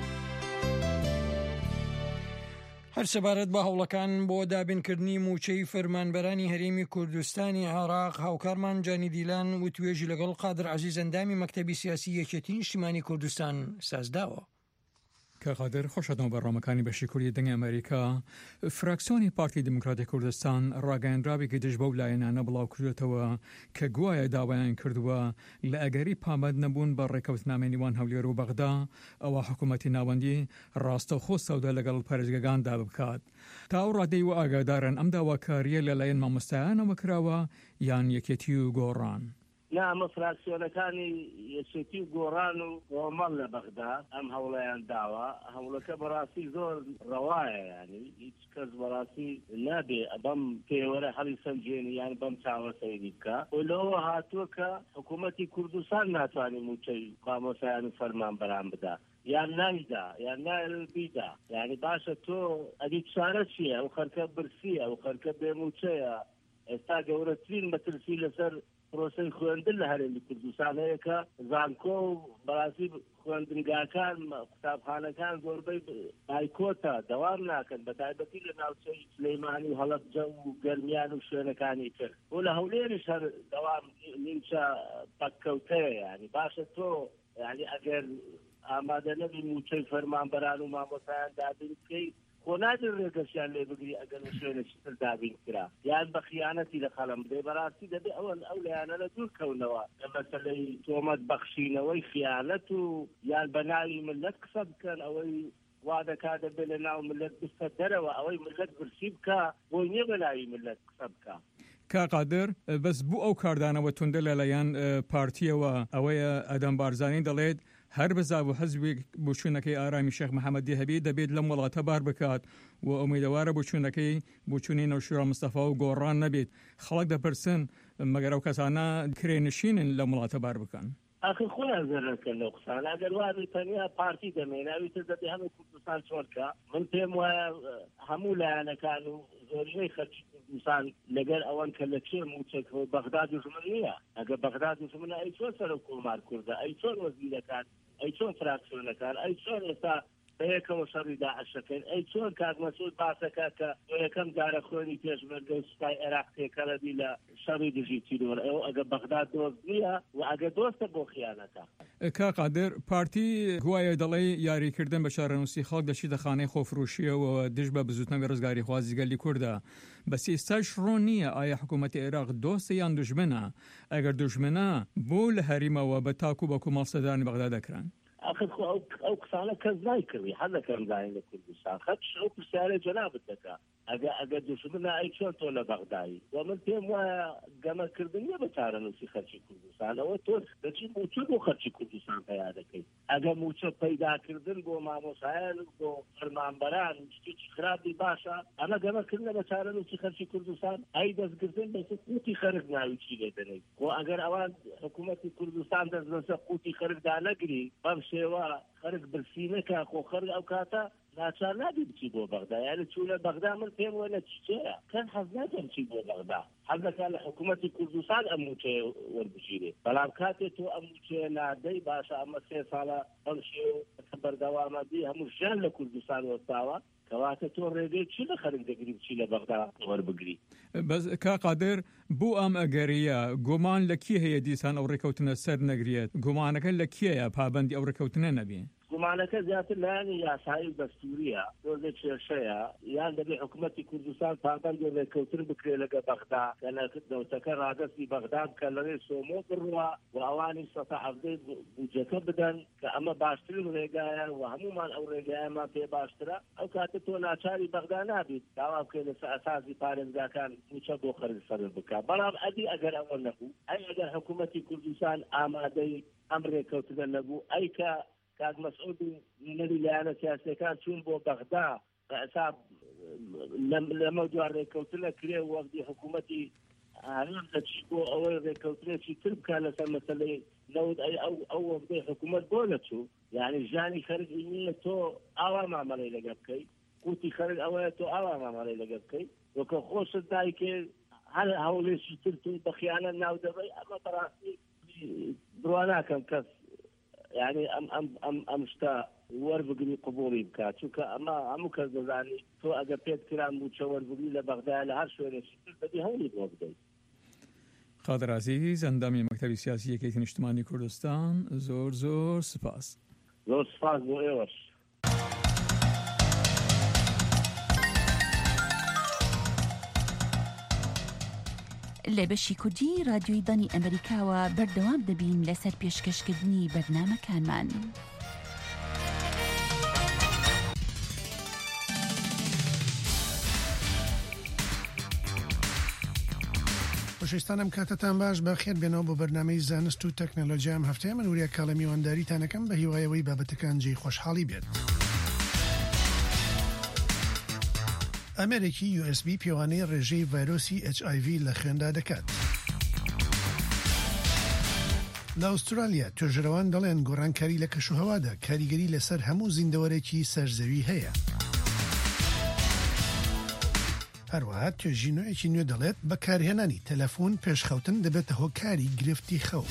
هەر سەبارەت بە هەوڵەکان بۆ دابینکردنی موچەی فەرمانبەرانی هەرێمی کوردستانی عێراق هاوکارمان جانی دیلان و توێژی لەگەڵ قادر عەزیز ئەندامی مەکتەبی سیاسی یەکێتی نیشتیمانی کوردستان سازداوە. کە قادر خۆشەتەوە بەڕامەکانی بەشی کوردی دەنگی ئەمریکا فراکسیۆنی پارتی دیموکراتی کوردستان ڕاگەیاندراوێکی دژ بەو لایەنانە بڵاو کردوێتەوە کە گوایە داوایان کردووە لە ئەگەری پامەد نەبوون بە ڕێکەوتنامەی نێوان هەولێر و بەغدا ئەوە حکوومەتی ناوەندی ڕاستەوخۆ سەودا لەگەڵ پارێزگەکاندا بکات. تا ئەو ڕادەی و ئاگادارن ئەم داواکاریە لەلایەن مامۆستایانەوە کراوە یان یەکێتی و گۆڕان. نامە فراکسیۆنەکانی یەکێتی و گۆڕان و کۆمەڵ لە بەغدا ئەم هەوڵەیان داوە هەوڵەکە بەڕاستی زۆر ڕەوایە ینی هیچ کەس بەڕاستی نابێ بەم پێوەرە هەڵی سەنجێنی یان بەم چاوە سەیری بکە و لەوە هاتووە کە حکوومەتی کوردستان ناتوانێت موچەی قامۆسایان و فەرمانبەران بدا یان نایدا یان نایدا یعنی باشە تۆ ئەدی چارە چییە ئەو خەرکە برسیە ئەو خەرکە بێموچەیە ئێستا گەورەترین مەترسی لەسەر پرۆسەی خوێندن لە هەرێمی کوردستان هەیە کە زانکۆ و بەڕاستی خوێندنگاکان قوتابخانەکان زۆربەی بایکۆتە دەوام ناکەن بە تایبەتی لە ناوچەی سلەیمانی و هەڵەبجە و گەرمیان و شوێنەکانی تر و لە هەولێریش هەر دەوام نیمچە پەککەوتەیە یعنی باشە تۆ یعنی ئەگەر ئامادە نەبی موچەی فەرمانبەران و مامۆستایان دابین بکەی خۆ نادر ڕێگەشیان لێ بگری ئەگەر شوێنێکی تر دابین کرا یان بە خیانەتی لە خەڵم بدەی بەڕاستی دەبێ ئەوەن ئەو لایەنە لە دوورکەونەوە لە مەسەلەی تۆمەت بەخشینەوەی خیانەت و یان بە ناوی ملت قسە بکەن ئەوەی وا دەکا دەبێت لە ناو ملت بستە دەرەوە ئەوەی ملت برسی بکە بۆی نییە بە ناوی ملت قسە بکە. کا قادر بەس بوو ئەو کاردانەوە توندە لەلایەن پارتیەوە ئەوەیە ئەدەم بارزانی دەڵێت هەر بزا بۆ حەزبی بچوونەکەی ئارامی شێخ محەممەدی هەبی دەبێت لەم وڵاتە بار بکات و ئومیدەوارە بچوونەکەی بچوونی نەوشیرا مستەفا و گۆڕان نەبێت خەڵک دەپرسن مەگەر ئەو کەسانە کرێنشینن لە وڵاتە بار بکەن. ئاخر خۆیان زەرەکەن لەو قسانە ئەگەر وابی تەنیا پارتی دەمێناوی تر دەبێ هەموو کوردستان چۆرکە من پێم وایە هەموو لایەنەکان و زۆرینەی خەرچی کوردستان لەگەر ئەوەن کە لە چێ موچێکەوە بەغدا دوژمن نییە ئەگەر بەغدا دوژمنە ئەی چۆن سەر کۆمار کوردە ئەی چۆن وەزیرەکان ئەی چۆن فراکسیۆنەکان ئەی چۆن ئێستا بەیەکەوە شەڕی داعشەکەن ئەی چۆن کاک مەسعود باسەکە کە یەکەم دارە خوێنی پێشمەرگە و سوپای عێراق تێکەڵەبی لە شەڕی دژی تیرۆر ئەوە ئەگە بەغدا دۆست نییە و ئەگە دۆستە بۆ خیانەتە. کا قادر پارتی گوایە دەڵێ یاریکردن بە شارەنووسی خەڵک دەچی دەخانەی خۆفرۆشیەوە دژ بە بزوتنەوەی ڕزگاری خوازیگەلی کووردە بەس ئێستاش ڕۆن نییە ئایا حکوومەتی عێراق دۆستە یان دوژمنە ئەگەر دوژمنە بۆ لە هەریمەوە بە تاکو بە کومەڵسەدانی بەغدا دەکران. آخر خو ئەو قسانە کەس نایکردی حەزەکەم داین لە کوردستان خەت ئەو پرسیارە جەنابەت دەکا ئەگە ئەگە دوژمنە ئەی چۆن تۆ لە بەغدایی و من پێم وایە گەمەکردن نیە بە چارەنووسی خەرچی کوردستان ئەوە تۆ دەچی موچە بۆ خەرچی کوردستان پەیا دەکەیت ئەگە موچە پەیداکردن بۆ مامۆسایان بۆ فەرمانبەران شتێکی خراپی باشە ئەمە گەمەکردنە بە چارەنووسی خەرچی کوردستان ئەی دەستگرتن بەسەر قوتی خەرج ناوی چی لێ دەنێت و ئەگەر ئەوان حکوومەتی کوردستان دەست بەسەر قوتی خەرجدا نەگری بەم شێوە خەرج برسی نەکا خۆ خەرج ئەو کاتە ناچار نابی بچی بۆ بەغدا یعنی چوو لە بەغدا من پێم وایە لە چیچەیە کەس حەز ناکەم چی بۆ بەغدا حەز دەکات لە حکوومەتی کوردستان ئەم موچەیە وەربگیرێ بەڵام کاتێک تۆ ئەم موچەیە نادەی باشە ئەمە سێ ساڵە ئەم شێو بەردەوامە بی هەموو ژیان لە کوردستان وەستاوە کەواتە تۆ ڕێگەی چی لە خەرج دەگری بچی لە بەغدا وەربگری. بەس کا قادر بوو ئەم ئەگەریە گومان لە کی هەیە دیسان ئەو ڕێکەوتنە سەر نەگرێت گومانەکە لە کیەیە پابەندی ئەو ڕێکەوتنە نەبێ گومانەکە زیاتر لایەنی یاسایی دەستوریە دۆزێک کێشەیە یان دەبێت حکوومەتی کوردستان پابەندی ڕێکەوتن بکرێت لەگە بەغدا کە دەوتەکە ڕادەستی بەغدا بکە لەوێ سۆمۆ بڕوە و ئەوانی سەتا حەفدەی بودجەکە بدەن کە ئەمە باشترین ڕێگایە و هەمومان ئەو ڕێگایەمان پێ باشترە ئەو کاتە تۆ ناچاری بەغدا نابیت داوا بکەیت لەسەر ئەساسی پارێزگاکان موچە بۆ خەرج سەر بکە بەڵام ئەدی ئەگەر ئەوە نەبوو ئەی ئەگەر حکوومەتی کوردستان ئامادەی ئەم ڕێکەوتنە نەبوو ئەی کە کاک مەسعود نەری لایەنە سیاسیەکان چوون بۆ بەغدا بەحساب لەمە دوار ڕێکەوتنە کرێ وەختی حکوومەتی هەرێم دەچی بۆ ئەوەی ڕێکەوتنێکی تر بکە لەسەر مەسەلەی نەوت ئەی ئەو ئەو وەختەی حکوومەت بۆ نەچوو یعنی ژانی خەرجی نییە تۆ ئاوا مامەڵەی لەگە بکەیت قوتی خەرج ئەوەیە تۆ ئاوا مامەڵەی لەگە بکەیت وەکە خۆشت دایکێ هەر هەوڵێکی تر تو بە خیانەت ناو دەبەی ئەمە بەڕاستی بڕوا ناکەم کەس یعنی ئەم ئەم ئەم ئەم شتا وەربگری قبوڵی بکات چونکە ئەمە هەموو کەس دەزانی تۆ ئەگەر پێت کران موچە وەربگری لە بەغدا لە هەر شوێنێکی تر دەبێ هەوڵی بۆ بدەیت. قادر عەزیز ئەندامی مەکتەبی سیاسی یەکێتی نیشتیمانی کوردستان زۆر زۆر سپاس. زۆر سپاس بۆ ئێوەش. لە بەشی کوردی رادیۆی دانی ئەمریکاوە بەردەوام دەبین لەسەر پێشکەشکردنی بەرنامەکانمان. خۆشەویستانم کاتتان باش بە خێر بێنەوە بۆ بەرنامەی زانست و تەکنۆلۆژیا ئەم هەفتەیە من وریا کاڵە میوانداریتانەکەم بە هیوایەوەی بابەتەکان جێی خۆشحاڵی بێت. ئەمریکی یو ئس بی پێوانەی ڕێژەی ڤایرۆسی ئەچ ئای ڤی لە خوێندا دەکات. لە ئوسترالیا توێژەرەوان دەڵێن گۆڕانکاری لە کەشوهەوادا کاریگەری لەسەر هەموو زیندەوەرێکی سەرزەوی هەیە. هەروەها توێژینۆیەکی نوێ دەڵێت بەکارهێنانی تەلەفۆن پێشخەوتن دەبێتە هۆکاری گرفتی خەو.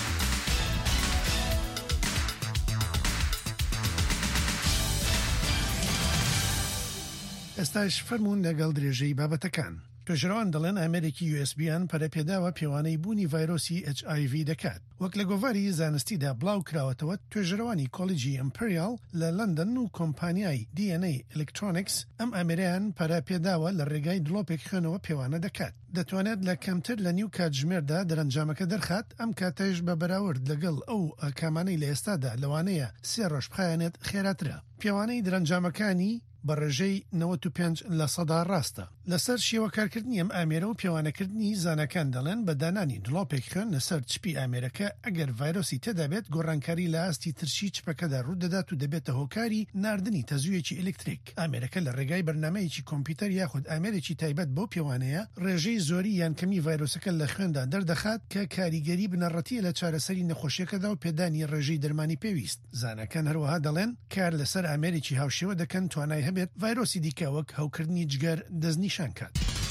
ئێستاش فەرموون لەگەڵ درێژەی بابەتەکان. توێژەرەوان دەڵێن ئەمریکی یو ئس بیان پەرەپێداوە پێوانەی بوونی ڤایرۆسی ئەچ ئای ڤی دەکات. وەک لە گۆڤاری زانستیدا بڵاو کراوەتەوە توێژەرەوانی کۆلیجی ئیمپریال لە لەندەن و کۆمپانیای دی ئەن ئەی ئەلکترۆنیکس ئەم ئەمریان پەرەپێداوە لە ڕێگای دڵۆپێک خوێنەوە پێوانە دەکات. دەتوانێت لە کەمتر لە نیو کاتژمێردا دەرەنجامەکە دەرخات، ئەم کاتەش بە بەراورد لەگەڵ ئەو کامانەی لە ئێستادا لەوانەیە سێ ڕۆژ بخایەنێت خێراترە. پێوانەی درەنجامەکانی بە ڕێژەی نەوەت و پێنج لە سەدا ڕاستە. لەسەر شێوە کارکردنی ئەم ئامێرە و پێوانەکردنی زانەکان دەڵێن بە دانانی دڵۆپێک خوێن لەسەر چپی ئامێرەکە ئەگەر ڤایرۆسی تێدابێت گۆڕانکاری لە ئاستی ترشی چپەکەدا ڕوودەدات و دەبێتە هۆکاری ناردنی تەزوویەکی ئەلکتریک. ئامێرەکە لە ڕێگای بەرنامەیەکی کۆمپیوتەر یاخود ئامێرێکی تایبەت بۆ پێوانەیە ڕێژەی زۆری یان کەمی ڤایرۆسەکە لە خوێندا دەردەخات کە کاریگەری بنەڕەتیە لە چارەسەری نەخۆشیەکەدا و پێدانی ڕێژەی دەرمانی پێویست. زانەکان هەروەها دەڵێن کار لەسەر ئامێرێکی هاوشێوە دەکەن توانای هەبێت ڤایرۆسی دیکە وەک هەوکردنی جگەر دەستنیشان کات.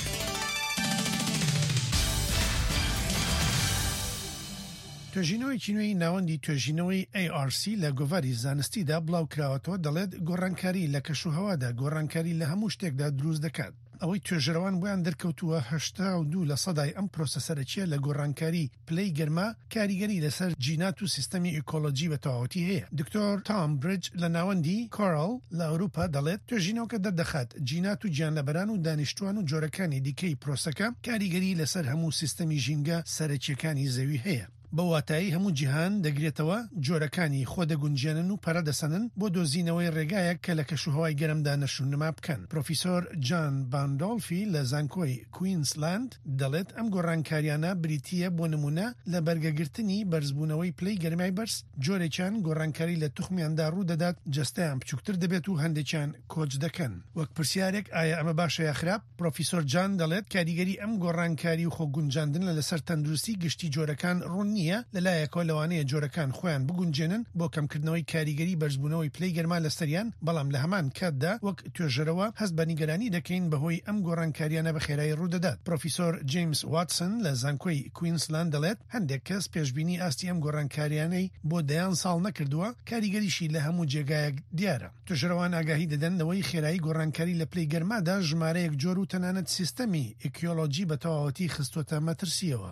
توێژینەوەی نوێی ناوەندی توێژینەوەی ئێ ئار سی لە گۆڤاری زانستیدا بڵاو کراوەتەوە دەڵێت گۆڕانکاری لە کەشوهەوادا گۆڕانکاری لە هەموو شتێکدا دروست دەکات. ئەوەی توێژەرەوان بۆیان دەرکەوتووە هەشتا و دوو لە سەدای ئەم پرۆسەسەرەچیە لە گۆڕانکاری پلەی گەرما کاریگەری لەسەر جینات و سیستەمی ئیکۆلۆجی بە تەواوەتی هەیە. دکتۆر تام برج لە ناوەندی کۆرڵ لە ئەوروپا دەڵێت توێژینەوەکە دەردەخات جینات و گیانلەبەران و دانیشتوان و جۆرەکانی دیکەی پرۆسەکە کاریگەری لەسەر هەموو سیستەمی ژینگە سەرەکیەکانی زەوی هەیە. بە واتایی هەموو جیهان دەگرێتەوە جۆرەکانی خۆ دەگونجێنن و پەرە دەسەنن بۆ دۆزینەوەی ڕێگایەک کە لە کەشوهەوای گەرمدا نەشونما بکەن. پرۆفیسۆر جان باندۆلفی لە زانکۆی کوینسلاند دەڵێت ئەم گۆڕانکاریانە بریتیە بۆ نمونە لە بەرگەگرتنی بەرزبوونەوەی پلەی گەرمای بەرز جۆرێکیان گۆڕانکاری لە توخمیاندا ڕوو دەدات جەستەیان بچووکتر دەبێت و هەندێکیان کۆچ دەکەن. وەک پرسیارێک ئایا ئەمە باشە یا خراپ؟ پرۆفیسۆر جان دەڵێت کاریگەری ئەم گۆڕانکاری و خۆگونجاندن لەسەر تەندروستی گشتی جۆرەکان ڕوون نییە، لەلایەکەوە لەوانەیە جۆرەکان خۆیان بگونجێنن بۆ کەمکردنەوەی کاریگەری بەرزبوونەوەی پلەی گەرما لەسەریان، بەڵام لە هەمان کاتدا وەک توێژەرەوە هەست بە نیگەرانی دەکەین بەهۆی ئەم گۆڕانکاریانە بە خێرایی ڕوودەدات. پرۆفیسۆر جیمس واتسن لە زانکۆی کوینسلاند دەڵێت هەندێک کەس پێشبینی ئاستی ئەم گۆڕانکاریانەی بۆ دەیان ساڵ نەکردووە، کاریگەریشی لە هەموو جێگایەک دیارە. توێژەرەوان ئاگاهی دەدەن لەوەی خێرایی گۆڕانکاری لە پلەی گەرمادا ژمارەیەک جۆر و تەنانەت سیستەمی ئیکۆلۆجی بە تەواوەتی خستوەتە مەترسیەوە.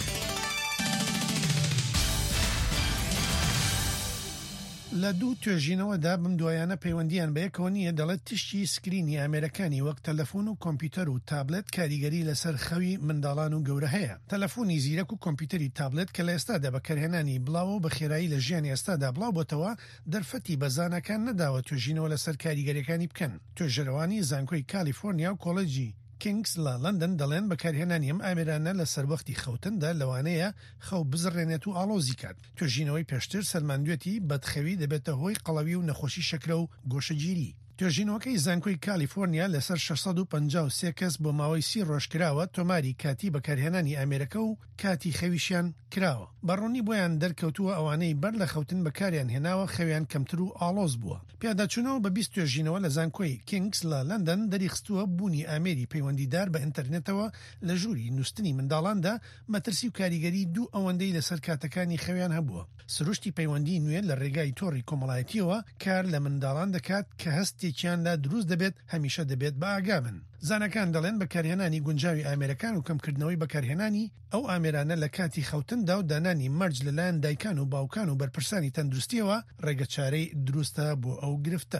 لە دوو توێژینەوەدا بم دوایانە پەیوەندیان بە یەکەوە نییە. دەڵێت تشتی سکرینی ئامێرەکانی وەک تەلەفۆن و کۆمپیوتەر و تابلێت کاریگەری لەسەر خەوی منداڵان و گەورە هەیە. تەلەفۆنی زیرەک و کۆمپیوتەری تابلێت کە لە ئێستادا بەکارهێنانی بڵاو بە خێرایی لە ژیانی ئێستادا بڵاو بۆتەوە دەرفەتی بەزانەکان نەداوە توێژینەوە لەسەر کاریگەریەکانی بکەن. توێژەرەوانی زانکۆی کالیفۆرنیا و کۆڵێجی کینگز لە لەندەن دەڵێن بەکارهێنانی ئەم ئامێرانە لە سەروەختی خەوتندا لەوانەیە خەو بزڕێنێت و ئاڵۆزی کات. توێژینەوەی پێشتر سەرماندوێتی بەدخەوی دەبێتە هۆی قەڵەوی و نەخۆشی شەکرە و گۆشەگیری. توێژینەوەکەی زانکۆی کالیفۆرنیا لەسەر شەش سەد و پەنجا و سێ کەس بۆ ماوەی سی ڕۆژ کراوە تۆماری کاتی بەکارهێنانی ئامێرەکە و کاتی خەویشیان کراوە. بەڕوونی بۆیان دەرکەوتووە ئەوانەی بەر لە خەوتن بەکاریان هێناوە خەویان کەمتر و ئاڵۆز بووە. پیاداچوونەوە بە بیست توێژینەوە لە زانکۆی کینگز لە لەندەن دەریخستووە بوونی ئامێری پەیوەندیدار بە ئینتەرنێتەوە لە ژووری نووستنی منداڵاندا مەترسی و کاریگەری دوو ئەوەندەی لەسەر کاتەکانی خەویان هەبووە. سروشتی پەیوەندی نوێ لە ڕێگای تۆڕی کۆمەڵایەتیەوە کار لە منداڵان دەکات کە هەستێکیاندا دروست دەبێت هەمیشە دەبێت بە ئاگابن. زانەکان دەڵێن بەکارهێنانی گونجاوی ئامێرەکان و کەمکردنەوەی بەکارهێنانی ئەو ئامێرانە لە کاتی خەوتندا و دانانی مەرج لەلایەن دایکان و باوکان و بەرپرسانی تەندروستیەوە ڕێگەچارەی دروستە بۆ ئەو گرفتە.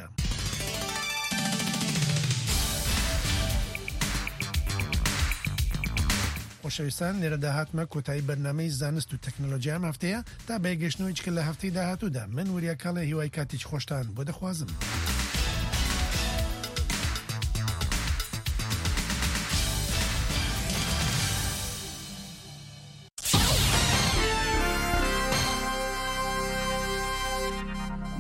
خۆشەویستان لێرە داهاتمە کۆتایی بەرنامەی زانست و تەکنۆلۆژیا ئەم هەفتەیە تا بەیەگەشتنەوەی چکە لە هەفتەی داهاتوودا من وریا کاڵە هیوای کاتیچ خۆشتان بۆ دەخوازم.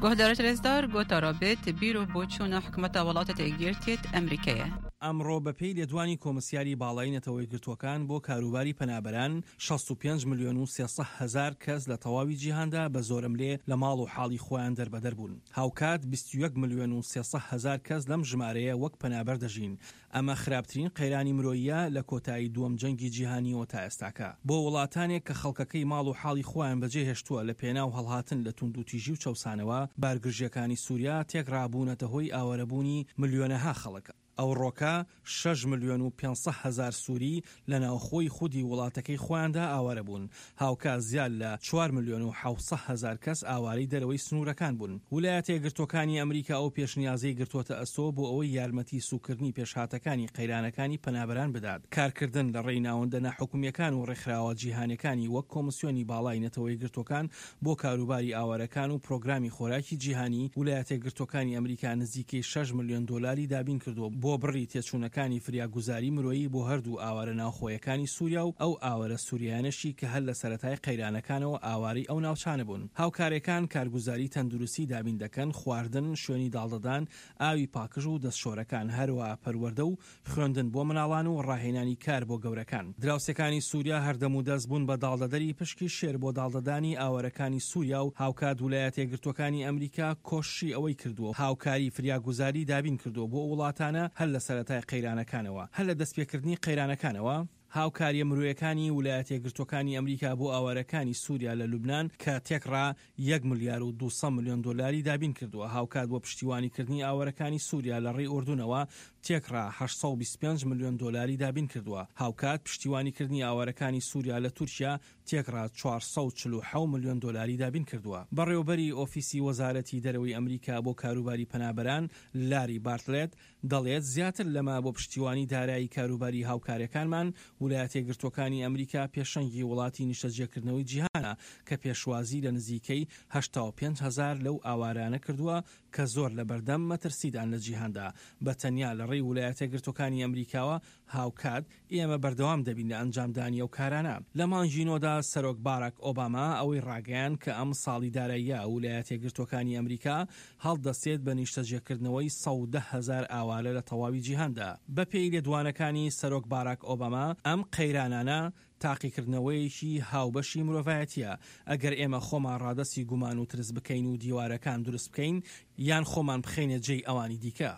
گهدارت رزدار گوتا رابط بیرو بۆچوونە حکومەتە وڵاتە تێگیرتێت ئەمریکایە. ئەمڕۆ بەپێی لێدوانی کۆمسیاری باڵای نەتەوەی گرتوەکان بۆ کاروباری پەنابەران شەست و پێنج ملیۆن و سێسەد هەزار کەس لە تەواوی جیهاندا بە زۆرم لێ لە ماڵ و حاڵی خۆیان دەربەدەر بوون. هاوکات بیست و یەک ملیۆن و سێسەد هەزار کەس لەم ژمارەیە وەک پەنابەر دەژین. ئەمە خراپترین قەیرانی مرۆییە لە کۆتایی دووەم جەنگی جیهانیەوە تا ئێستاکە. بۆ وڵاتانێک کە خەڵکەکەی ماڵ و حاڵی خۆیان بەجێ هێشتووە لە پێناو هەڵهاتن لە توند و تیژی و چەوسانەوە، بارگرژیەکانی سووریا تێکڕابوونەتە هۆی ئاوارەبوونی ملیۆنەها خەڵک. ئەو ڕۆکە شەش ملیۆن و پێنجسەد هەزار سووری لە ناوخۆی خودی وڵاتەکەی خۆیاندا ئاوارە بوون. هاوکات زیاد لە چوار ملیۆن و حەوتسەد هەزار کەس ئاوارەی دەرەوەی سنوورەکان بوون. ویلایەتە یەکگرتووەکانی ئەمریکا ئەو پێشنیازەی گرتووەتە ئەستۆ بۆ ئەوەی یارمەتی سوکردنی پێشهاتەکانی قەیرانەکانی پەنابەران بدات. کارکردن لە ڕێی ناوەندە ناحکومیەکان و ڕێکخراوە جیهانیەکانی وەک کۆمسیۆنی باڵای نەتەوەی گرتوەکان بۆ کاروباری ئاوارەکان و پرۆگرامی خۆراکی جیهانی، ویلایەتە یەکگرتووەکانی ئەمریکا نزیکەی شەش ملیۆن دۆلاری دابین کردووە بۆ بڕی تێچوونەکانی فریاگوزاری مرۆیی بۆ هەردوو ئاوارە ناوخۆیەکانی سووریا و ئەو ئاوارە سووریانەشی کە هەر لە سەرەتای قەیرانەکانەوە ئاواری ئەو ناوچانە بوون. هاوکارەکان کارگوزاری تەندروستی دابین دەکەن، خواردن، شوێنی داڵدەدان، ئاوی پاکژ و دەستشۆرەکان، هەروە پەروەردە و خوێندن بۆ مناڵان و ڕاهێنانی کار بۆ گەورەکان. دراوسەکانی سووریا هەردەم و دەست بوون بە داڵدەدەری پشکی شێر بۆ داڵدەدانی ئاوارەکانی سووریا و هاوکات ویلایەتە یەکگرتووەکانی ئەمریکا کۆشی ئەوەی کردووە هاوکاری فریاگوزاری دابین کردووە بۆ وڵاتانە هەر لە سەرەتای قەیرانەکانەوە، هەر لە دەستپێکردنی قەیرانەکانەوە. هاوکاریە مرۆیەکانی ویلایەتە یەکگرتووەکانی ئەمریکا بۆ ئاوارەکانی سووریا لە لوبنان کە تێکڕا یەک ملیار و دووسەد ملیۆن دۆلاری دابین کردووە. هاوکات بۆ پشتیوانیکردنی ئاوارەکانی سووریا لە ڕێی ئوردونەوە تێکڕا هەشت سەد و بیست و پێنج ملیۆن دۆلاری دابین کردووە. هاوکات پشتیوانیکردنی ئاوارەکانی سووریا لە تورکیا تێکڕا چوارسەد و چل و حەوت ملیۆن دۆلاری دابین کردووە. بەڕێوەبەری ئۆفیسی وەزارەتی دەرەوەی ئەمریکا بۆ کاروباری پەنابەران لاری بارتلێت دەڵێت زیاتر لەمە بۆ پشتیوانی دارایی کاروباری هاوکارەکانمان ویلایەتە یەکگرتووەکانی ئەمریکا پێشەنگی وڵاتی نیشتەجێکردنەوەی جیهانە کە پێشوازی لە نزیکەی هەشتا و پێنج هەزار لەو ئاوارانە کردووە کە زۆر لە بەردەم مەترسیدان لە جیهاندا. بە تەنیا لە ڕێی ویلایەتە یەکگرتووەکانی ئەمریکاوە هاوکات ئێمە بەردەوام دەبین لە ئەنجامدانی ئەو کارانە. لە مانگینۆدا سەرۆک باراک ئۆباما ئەوەی ڕاگەیان کە ئەم ساڵی داراییە ویلایەتە یەکگرتووەکانی ئەمریکا هەڵدەستێت بە نیشتەجێکردنەوەی سەد و دە هەزار ئاوارە لە تەواوی جیهاندا. بەپێی لێدوانەکانی سەرۆک باراک ئۆباما ئەم قەیرانانە تاقیکردنەوەیەکی هاوبەشی مرۆڤایەتیە. ئەگەر ئێمە خۆمان ڕادەسی گومان و ترس بکەین و دیوارەکان دروست بکەین یان خۆمان بخەینە جێی ئەوانی دیکە.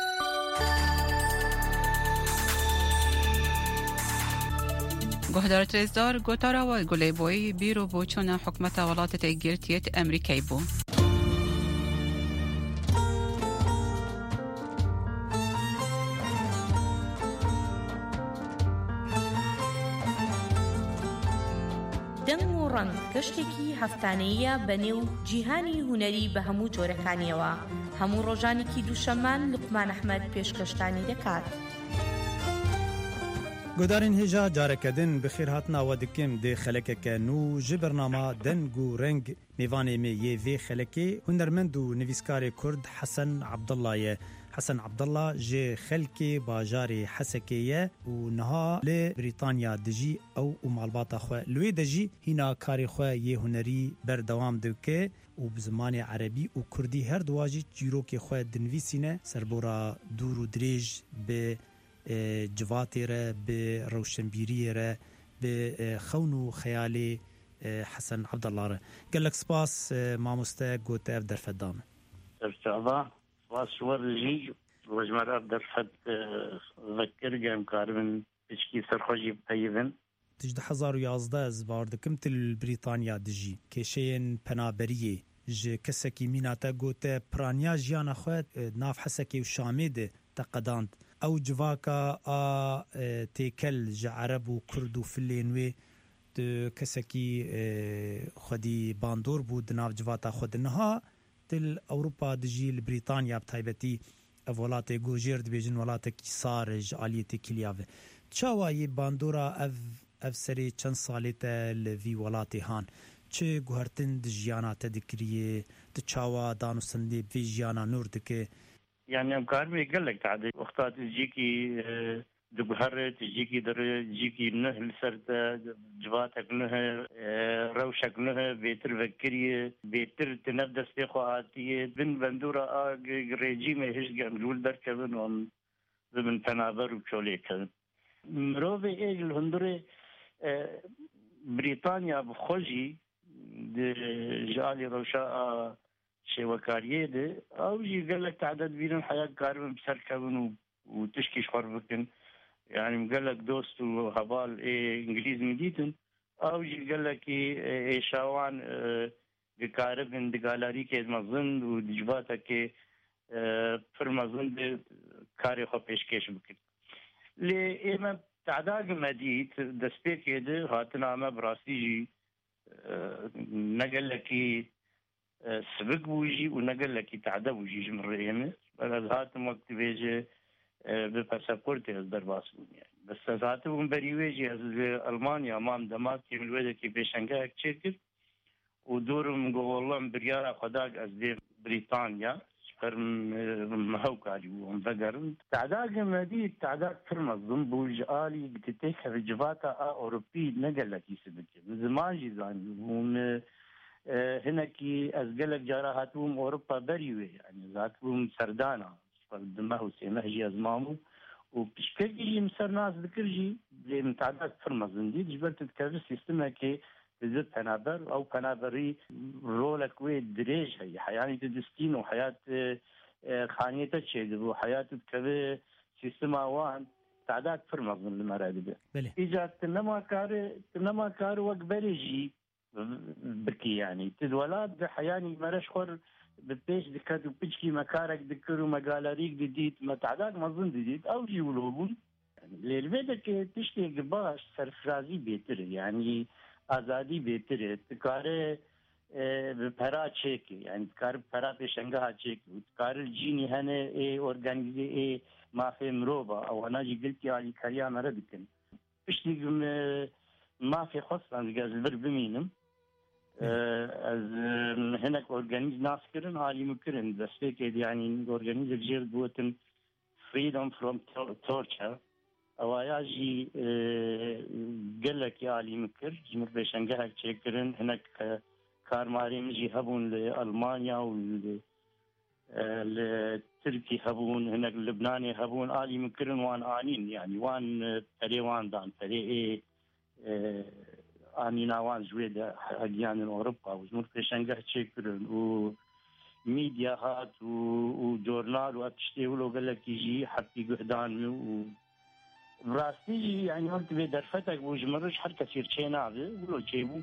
گهدارت رزدار گۆتاراوە گولەیبۆی بیرۆ بۆچوونە حکومەتە وڵاتە تێگیرتێت ئەمریکای بوو. دەنگ و ڕەنگ گەشتێکی هەفتانەیە بەنێو جیهانی هونەری بە هەموو جۆرەکانیەوە. هەموو ڕۆژانێکی دووشەمان لوقمان ئەحمەد پێشکەشتانی دەکات. گۆدارین هێژا جارەکەدن بخێر هاتناوە دکم دێ خەلەکەکە نو ji بەرنامە دەنگ و ڕەنگ میوانê me yê vê xelekê hunermend û nivîskarê Kurd Hesen Abdullah ye. Hesen Abdullah ji xelkê bajarê Hesekê ye û niha lê Brîtanya dijî ew û malbata xwe li wê de jî hîna karê xwe yê hunerî berdewam dike û bi zimanê erebî û kurdî her duwa jî çîrokê xwe dinivîsîne serbora dûr û dirêj bi civatê re bi rewşenbîriyê re bi xewn û xeyalê Hesen Abdullah re. Gelek spas mamoste gote ev derfedame. Evşava spas şwar jî rojmara derfed vekir gem karibin pişkî serxwecî peyivin. Tijde hezar û yazdeh ez bar dikim til Brîtanya dijî kêşeyên penaberiyê ji kesekî mîna te gote piraniya jiyana xwe nav Hesekê û Şamê de te qedand. Ew civaka a têkel ji Ereb û Kurd û filên wê di kesekî xwedî bandor bû di nav civata xwe de niha til Ewropa dijî li Brîtanya bi taybetî ev welatê gojêr dibêjin welatekî sar ji aliyetê kiliya ve. Çawa yê bandora ev ev serê çend salê te li vî welatê han çi guhertin di jiyana te dikiriye di çawa danûstendê vê jiyana nûr dike. يعني ام كارمي قال لك تعدي وقتات تجيكي دقهر تجيكي در جيكي نه لسرت جواتك نه روشك نه بيتر فكرية بيتر تنفذ استخواتية بن بندورة ريجيم هش جنجول در كذن وان ضمن تنابر وشولي كذن مروفي ايه الهندوري بريطانيا بخوجي جالي روشاء شوكاريه ده او جي قال لك تعدد بين الحياة قاربا بسر كذن وتشكي شخور بكن يعني مقال لك دوست وهبال إيه إنجليز مديتن أو جي قال لك إيه شاوان بكارب من دقالاري كيز مظن ودجباتك كي فر مظن كاري خو بيشكيش بكن لي إيما تعداق مديت دستيك يده هاتنا ما براسي جي نقال لك سبق بوجي ونقال لك تعدى بوجي جمر إيما بل هاتم وقت بيجي بباسبورت از درباس بون يعني بس ذاته بون بريويجي از المانيا امام دماغ كي من ودا كي بيشنگا تشكر ودورم قولم بريارا خداك از دي بريطانيا فرم مهوكاري ومبقر تعداق مدي تعداق فرم بوج آلي بتتيك رجفاتا اوروبي نقل لك يسبك زمان جيزان هم هناكي از قلق جارهاتهم اوروبا بريوي يعني ذاتهم سردانا دمه وسيمه جي ازمامو وبشكل مسر ناس ذكرجي لمتعدات فرما زندي جبرت تكرر سيستم كي بزت بنابر او بنابري رولك وي دريج هي يعني تدستين وحياه خانيته شيء وحياه تكرر سيستم وان تعداد فرما زند المراد اجا تنما كار تنما كار وقبلجي بكي يعني تدولات حياني مرش خور ببيش دكات وبيشكي مكارك دكر ومقالاريك ديت ما تعداك مظن ديت او جيولوبون يعني للبيدك تشتي قباش سرفرازي بيتر يعني ازادي بيتر تكاره بپرا چيكي يعني تكاره پرا بشنگها چيكي وتكاره الجيني هنه اي اورغانيزي اي ما في مروبا او انا جي قلتي علي كريا مردكن بشتي ما في خصا البر بمينم از هناك اورجانيز ناس كرن عالي مكرن دستيك يعني اورجانيز جير بوتن فريدم فروم تورتشر او ياجي قال لك يا عالي مكر جمر بيشنقها تشكرن هناك كارماري مجي هبون لالمانيا وال لتركي هبون هناك لبناني هبون عالي مكرن وان انين يعني وان تريوان دان تري ايه آنی نوان جوید اگیان اوروبا و جمهور پیشنگاه چکرن و میدیا هات و و جورنال و اتشتی ولو قال لك يجي حتى قهدان و براستی يعني قلت به درفتك وجمرش حتى كثير شيء نابه ولو جيبو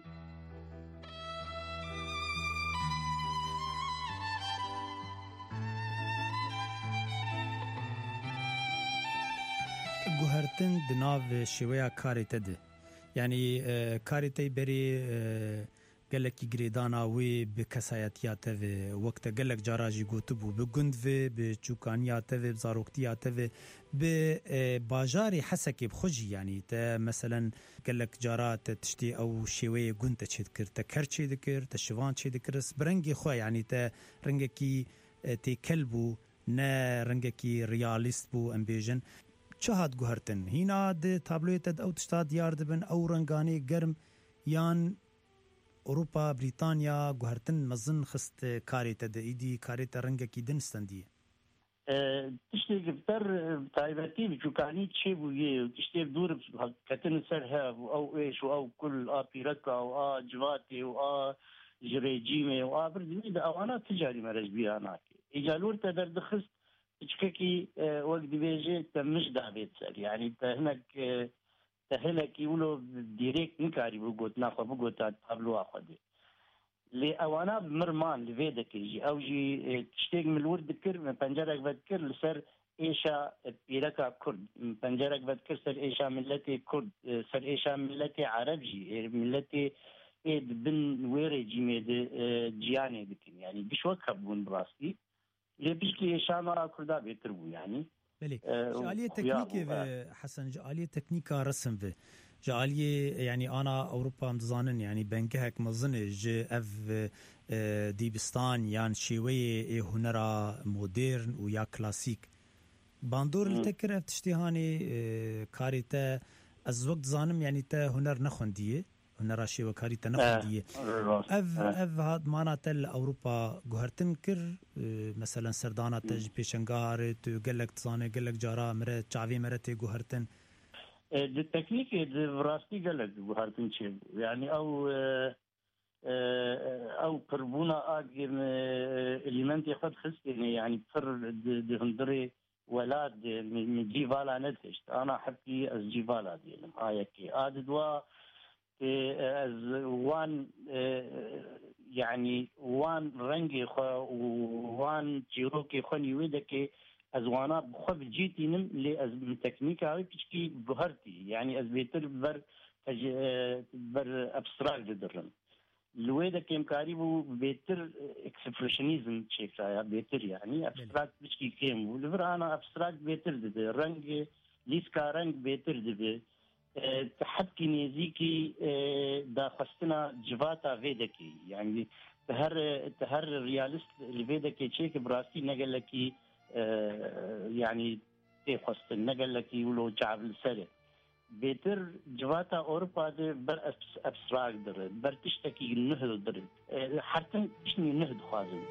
گوهرتن دناو شویا کاری تده يعني كاريتي بري قالك جريدانا وي بكساياتيات في وقت قالك جاراجي قوتبو بقند في بچوكانيات في بزاروكتيات في بباجاري حسكي بخجي يعني تا مثلا قالك جارات تشتي او شويه قند تشذكر تكرشي ذكر تشوان شي ذكر برنجي خو يعني تا رنجكي تي كلبو نا رنجكي رياليست بو امبيجن چهات گوهرتن هینا د تابلویت او تشتا دیار دبن او رنگانی گرم یان اوروپا بریتانیا گوهرتن مزن خست کاری تد ایدی کاری ترنگ کی دنستندی تشتي قبتر تايبتي بجوكاني تشي بويه تشتي بدور كتن سرها او ايش او كل ابيركا او جواتي او جريجيمي او بردني ده اوانا تجاري مرج بيها هناك اجالور تدر دخست تشككي وقت بيجي تمش دابيت سر يعني هناك تهلك يقولوا ديريكت نكاري بقوت ناخذ بقوت تابلو اخذ لي اوانا مرمان لفيدك يجي او جي تشتيق من الورد كر من بنجرك بذكر لسر ايشا بيركا كرد من بنجرك بذكر سر ايشا ملتي كرد سر ايشا ملتي عربجي ملتي ايد بن ويري جيميد جياني بكن يعني بش وكبون براستي لي بيشكي ايشا مرا كردا بيتربو يعني بلي جاليه تكنيكي حسن جاليه تكنيكا رسم في جاليه يعني انا اوروبا مزانن يعني بنكهك مظن جي اف ديبستان يعني شويه هنرا مودرن ويا كلاسيك باندور التكر افتشتهاني كاريتا از وقت زانم يعني تا هنر نخونديه هنر شي وكاري تا نخونديه اف اف هاد معناته اوروبا جوهرتن كر مثلا سردانه تج بيشنغار تو قالك تصانه قالك جارا مره تشافي مره تي جوهرتن التكنيك براستي قالك جوهرتن شي يعني او او قربونا اجر اليمنت ياخذ خصني يعني فر دهندري ولاد من جيفالا ندهشت انا حبي از جيفالا ديالهم هايكي اد دوا از وان يعني وان رنگي خو وان جيروكي خوني ودكي از وانا بخو جيتينم لي از تكنيك هاي بيشكي بهرتي يعني از بيتر بر بر ابستراكت درن الويدا كيم كاريبو بيتر اكسبريشنيزم تشيكا بيتر يعني ابستراكت بشكي كيم ولفر انا ابستراكت بيتر دي رنج ليسكا رنج بيتر دي تحكي نيزيكي دا خستنا جفاتا فيدكي يعني تهر تهر رياليست الفيدكي تشيك براسي نقل لكي يعني تي خستن نقل لكي ولو جعب السري بيتر جواتا أوروبا دي بر أبستراك در بر تشتكي النهد در حتى تشني النهد خازن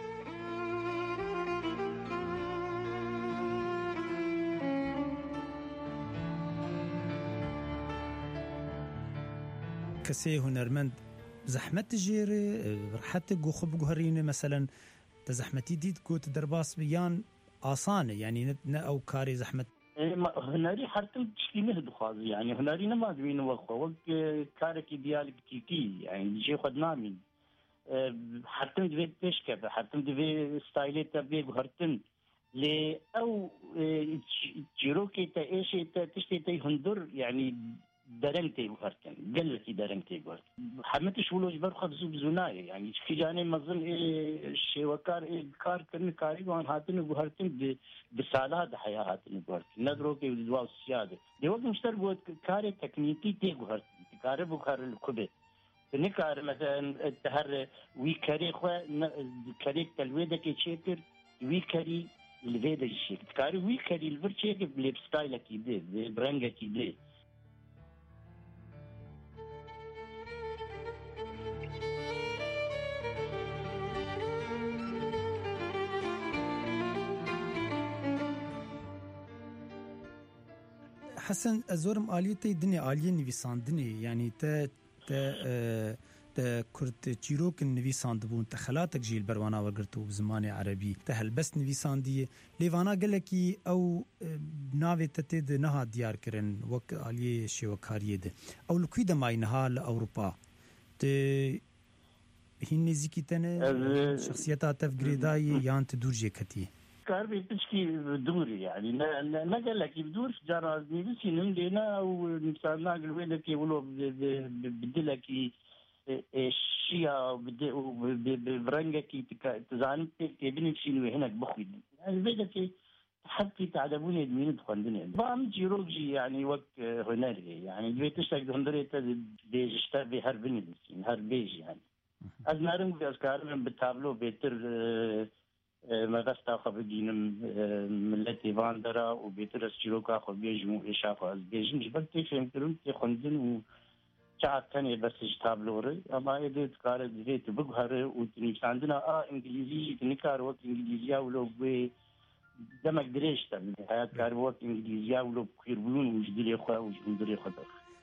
كسي هنرمند زحمت جيري حتى جو خب جوهرينه مثلا تزحمتي ديد كوت درباس بيان آسانه يعني او كاري زحمت هناري حرتم تشكي نهد خازي يعني هناري نما دوين وقت وقت كاركي ديالك كيكي يعني جي خد نامين حرتم دوي تشكب حرتم دوي ستايليتا بيغ هرتم لي او جيروكي تا ايشي تا تشتي تا هندر يعني درنتي بهرتن قلتي درنتي بهرتن حمتش ولو جبر خبزو بزناي يعني في جاني مظن إيه شي وكار إيه كار كن كاري وان هاتن بهرتن بسالات حياتن بهرتن ندرو كي دوا السياده دي وقت مشتر بود كاري تكنيكي تي بهرتن كاري بكار الكوبي نكار مثلا التهر وي كاري خو كاري تلويده كي شيكر وي كاري الفيدا شيك كاري وي كاري الفرشيك بليبستايل كي دي برنجا كي دي حسن أزورم آليتي دنيا آلية نويساندني يعني تا تا تا كرت جيروك نويساندبون تخلاتك جيل بروانا وقرتو بزمان عربي تهل بس نويساندية ليوانا قلكي أو ناوي تتد نها ديار كرن وك آلية شوكارية ده أو لكويدا ماي نها لأوروبا ت هين نزيكي تنه شخصيتها تفقريداي يان تدور جيكتي كاربي تشكي بدوري يعني ما قال لك بدور جراز نيسي نمدينا ونسالنا قلوي لك يقولوا بدلك الشيا وبرنجك تزعلت تبني شنو هناك بخيد يعني بدك حتى تعلموني مين تخندني بعم جيروجي يعني وقت هنالي يعني بيتشتك هندري بيج اشتبه هربني هربيج يعني از نارم بأذكارهم بالتابلو بيتر ما غستا خبدينم ملتي فاندرا وبيترس جيروكا خو بيجمو إشافة از بيجن جبلتي فهمترم تي خندن و شعب تاني بس جتابلوري أما إذا تكار زيت بقهر وتنيساندنا آه إنجليزي تنكار وقت إنجليزيا ولو بي دمك دريشتا من حياة كار وقت إنجليزيا ولو بخير بلون وجدري خوا وجدري خدر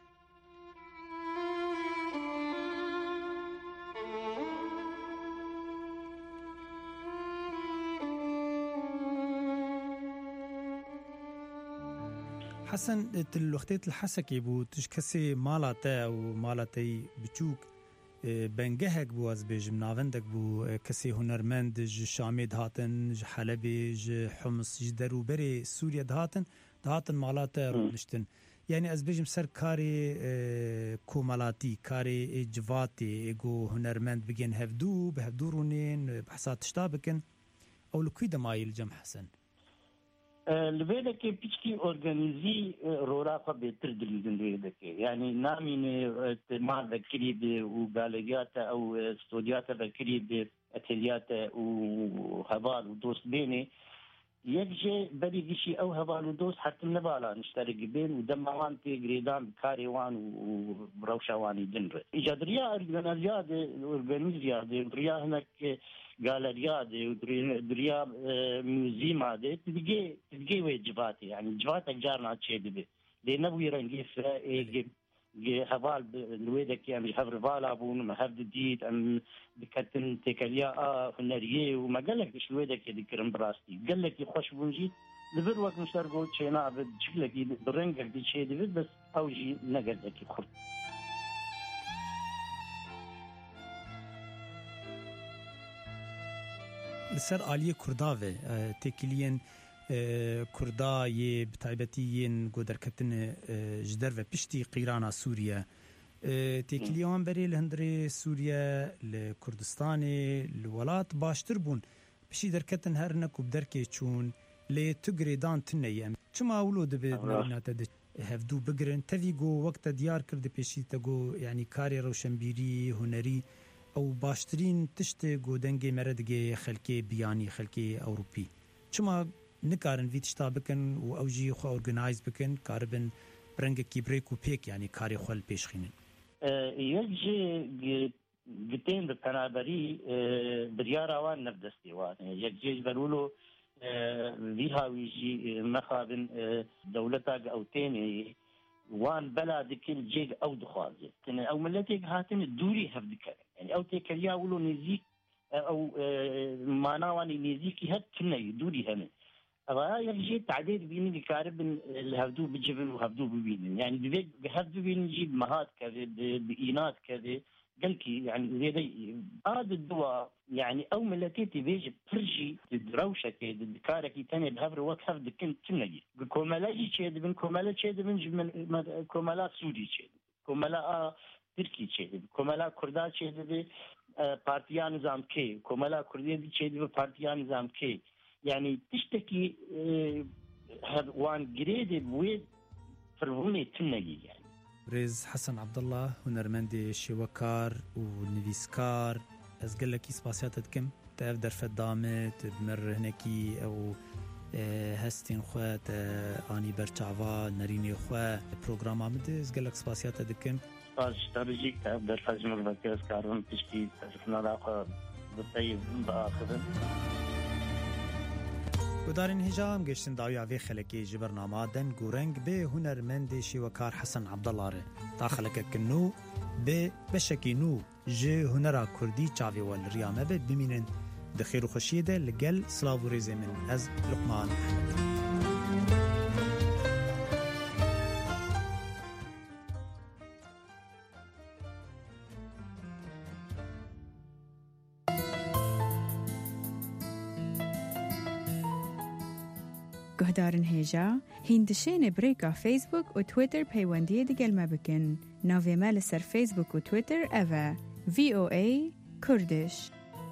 حسن الوقتات الحسكي بو تشكسي مالاتا او مالاتي بچوك بنگهك بو از بيجم ناوندك بو كسي هنرمند ج شامد هاتن ج حلبي ج حمص ج دروبري سوريا دهاتن دهاتن مالاتا رونشتن يعني از بيجم سر كاري كومالاتي كاري جواتي ايغو هنرمند بگين هفدو بهفدورونين بحسات تشتابكن او لكويدا مايل جم حسن الفيدا كي بيشكي اورغانيزي رورا فبيتر دليدن الفيدا كي يعني نامين مع ذكري وغاليات او استوديات ذكري اتليات وهبال ودوست بيني يكجي بري جيشي او هبالو دوس حتى نبالا نشترك بين ودموان تي جريدان بكاريوان وروشاواني دنر اجا دريا اورجانيزيادي اورجانيزيادي دريا هناك جالريادي ودريا ميوزيمادي تلقي تلقي وجباتي يعني جباتك جارنا تشيدبي دي نبوي رنجي فرا هبال الويدك يعني حفر فالا بون ما حفظ ديت ام بكتن تكاليا هنريه وما قال لك ايش الويدك يذكرن براستي قال لك يخش بونجي لبر وقت مشتركو تشينا بشكلك برنجك دي شيء دي بس اوجي نقل لك يخرج لسر آلیه کرداوه تکیلین کردا یه بتایبتیین گودرکتن جدر و پشتی قیرانا سوریه تکیلیان بری لهندری سوریه لکردستان لولات باشتر بون پشتی درکتن هر نکوب درکی چون لی تگریدان تنیه چما اولو دبید نبینات ده هفدو بگرن تاوی گو وقت دیار کرده پیشی تا گو یعنی کاری روشنبیری هنری او باشترین تشت گودنگی مردگی خلکی بیانی خلکی اوروپی چما نکارن وی تشتا بکن و اوجی خو اورگنایز بکن کاربن برنگ کی بریک و پیک یعنی کاری خو پیش خینن یکجی گتین به پنابری بریاروان نبدستی وان یکجی برولو وی هاویجی مخابن دولتا او تینی وان بلد كل جيج او دخازه او ملتك هاتن دوري هفدك يعني او تكليا ولو نزيك او ماناواني نزيكي هات كني دوري هم ابا يجي تعديل بين الكارب الهفدو بجبل وهفدو ببين يعني بيك هفدو بين جيب مهات كذا بإينات كذا قالكي يعني زي هذا الدواء يعني او ملتيتي بيجي برجي تدروشه كده بكاركي تاني بهبر وقت هفد كنت تنجي كومالاجي شيد من كومالا شيد من كومالا سوري شيد كومالا تركي شيد كومالا كردا شيد بارتيان نظام كي كومالا كردي شيد بارتيان نظام كي يعني تشتكي وان جريد بويد فروني تنجي يعني رز حسن عبدالله هنرمند شوکار و نویسکار از گلکی سپاسیات دکم تاف درفت دامت بمر هنکی او هستین خواه آنی برچعوا نرینی خواه پروگرام آمده از گلک سپاسیات دکم سپاس ترجیک تاف درفت مربکی از کارون تشکی تشکنا راقا بطیب بآخرن گودارین هجام گشتن داوی آوی خلکی جبرنامه دن گورنگ به هنرمند شیوکار حسن عبدالله ره تا خلک کنو به بشکی نو جه هنرا کردی چاوی وال ریامه به بمینن دخیر و خوشی ده لگل سلاو و ریزه من از لقمان احمد گهدارن هیجا هندشین بریکا فیسبوک و تویتر پیوندی دیگل ما بکن ناوی مال سر فیسبوک و تویتر اوه وی او ای کردش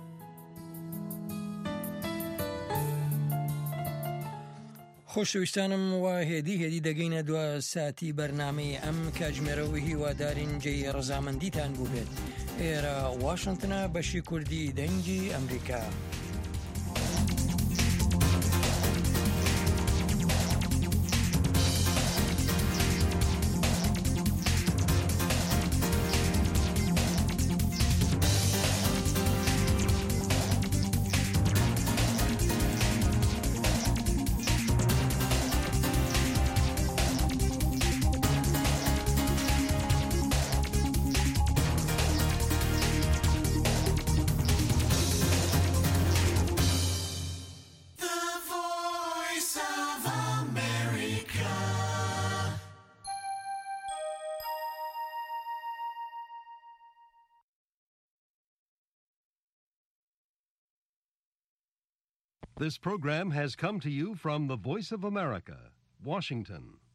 خۆشەویستانم وا هێدی هێدی دەگەینە دوا ساتی بەرنامەی ئەم کاتژمێرەوەی هیوادارین جێی ڕەزامەندیتان بوو بێت ئێرە واشنگتنە بەشی کوردی دەنگی ئەمریکا. This program has come to you from the Voice of America, Washington.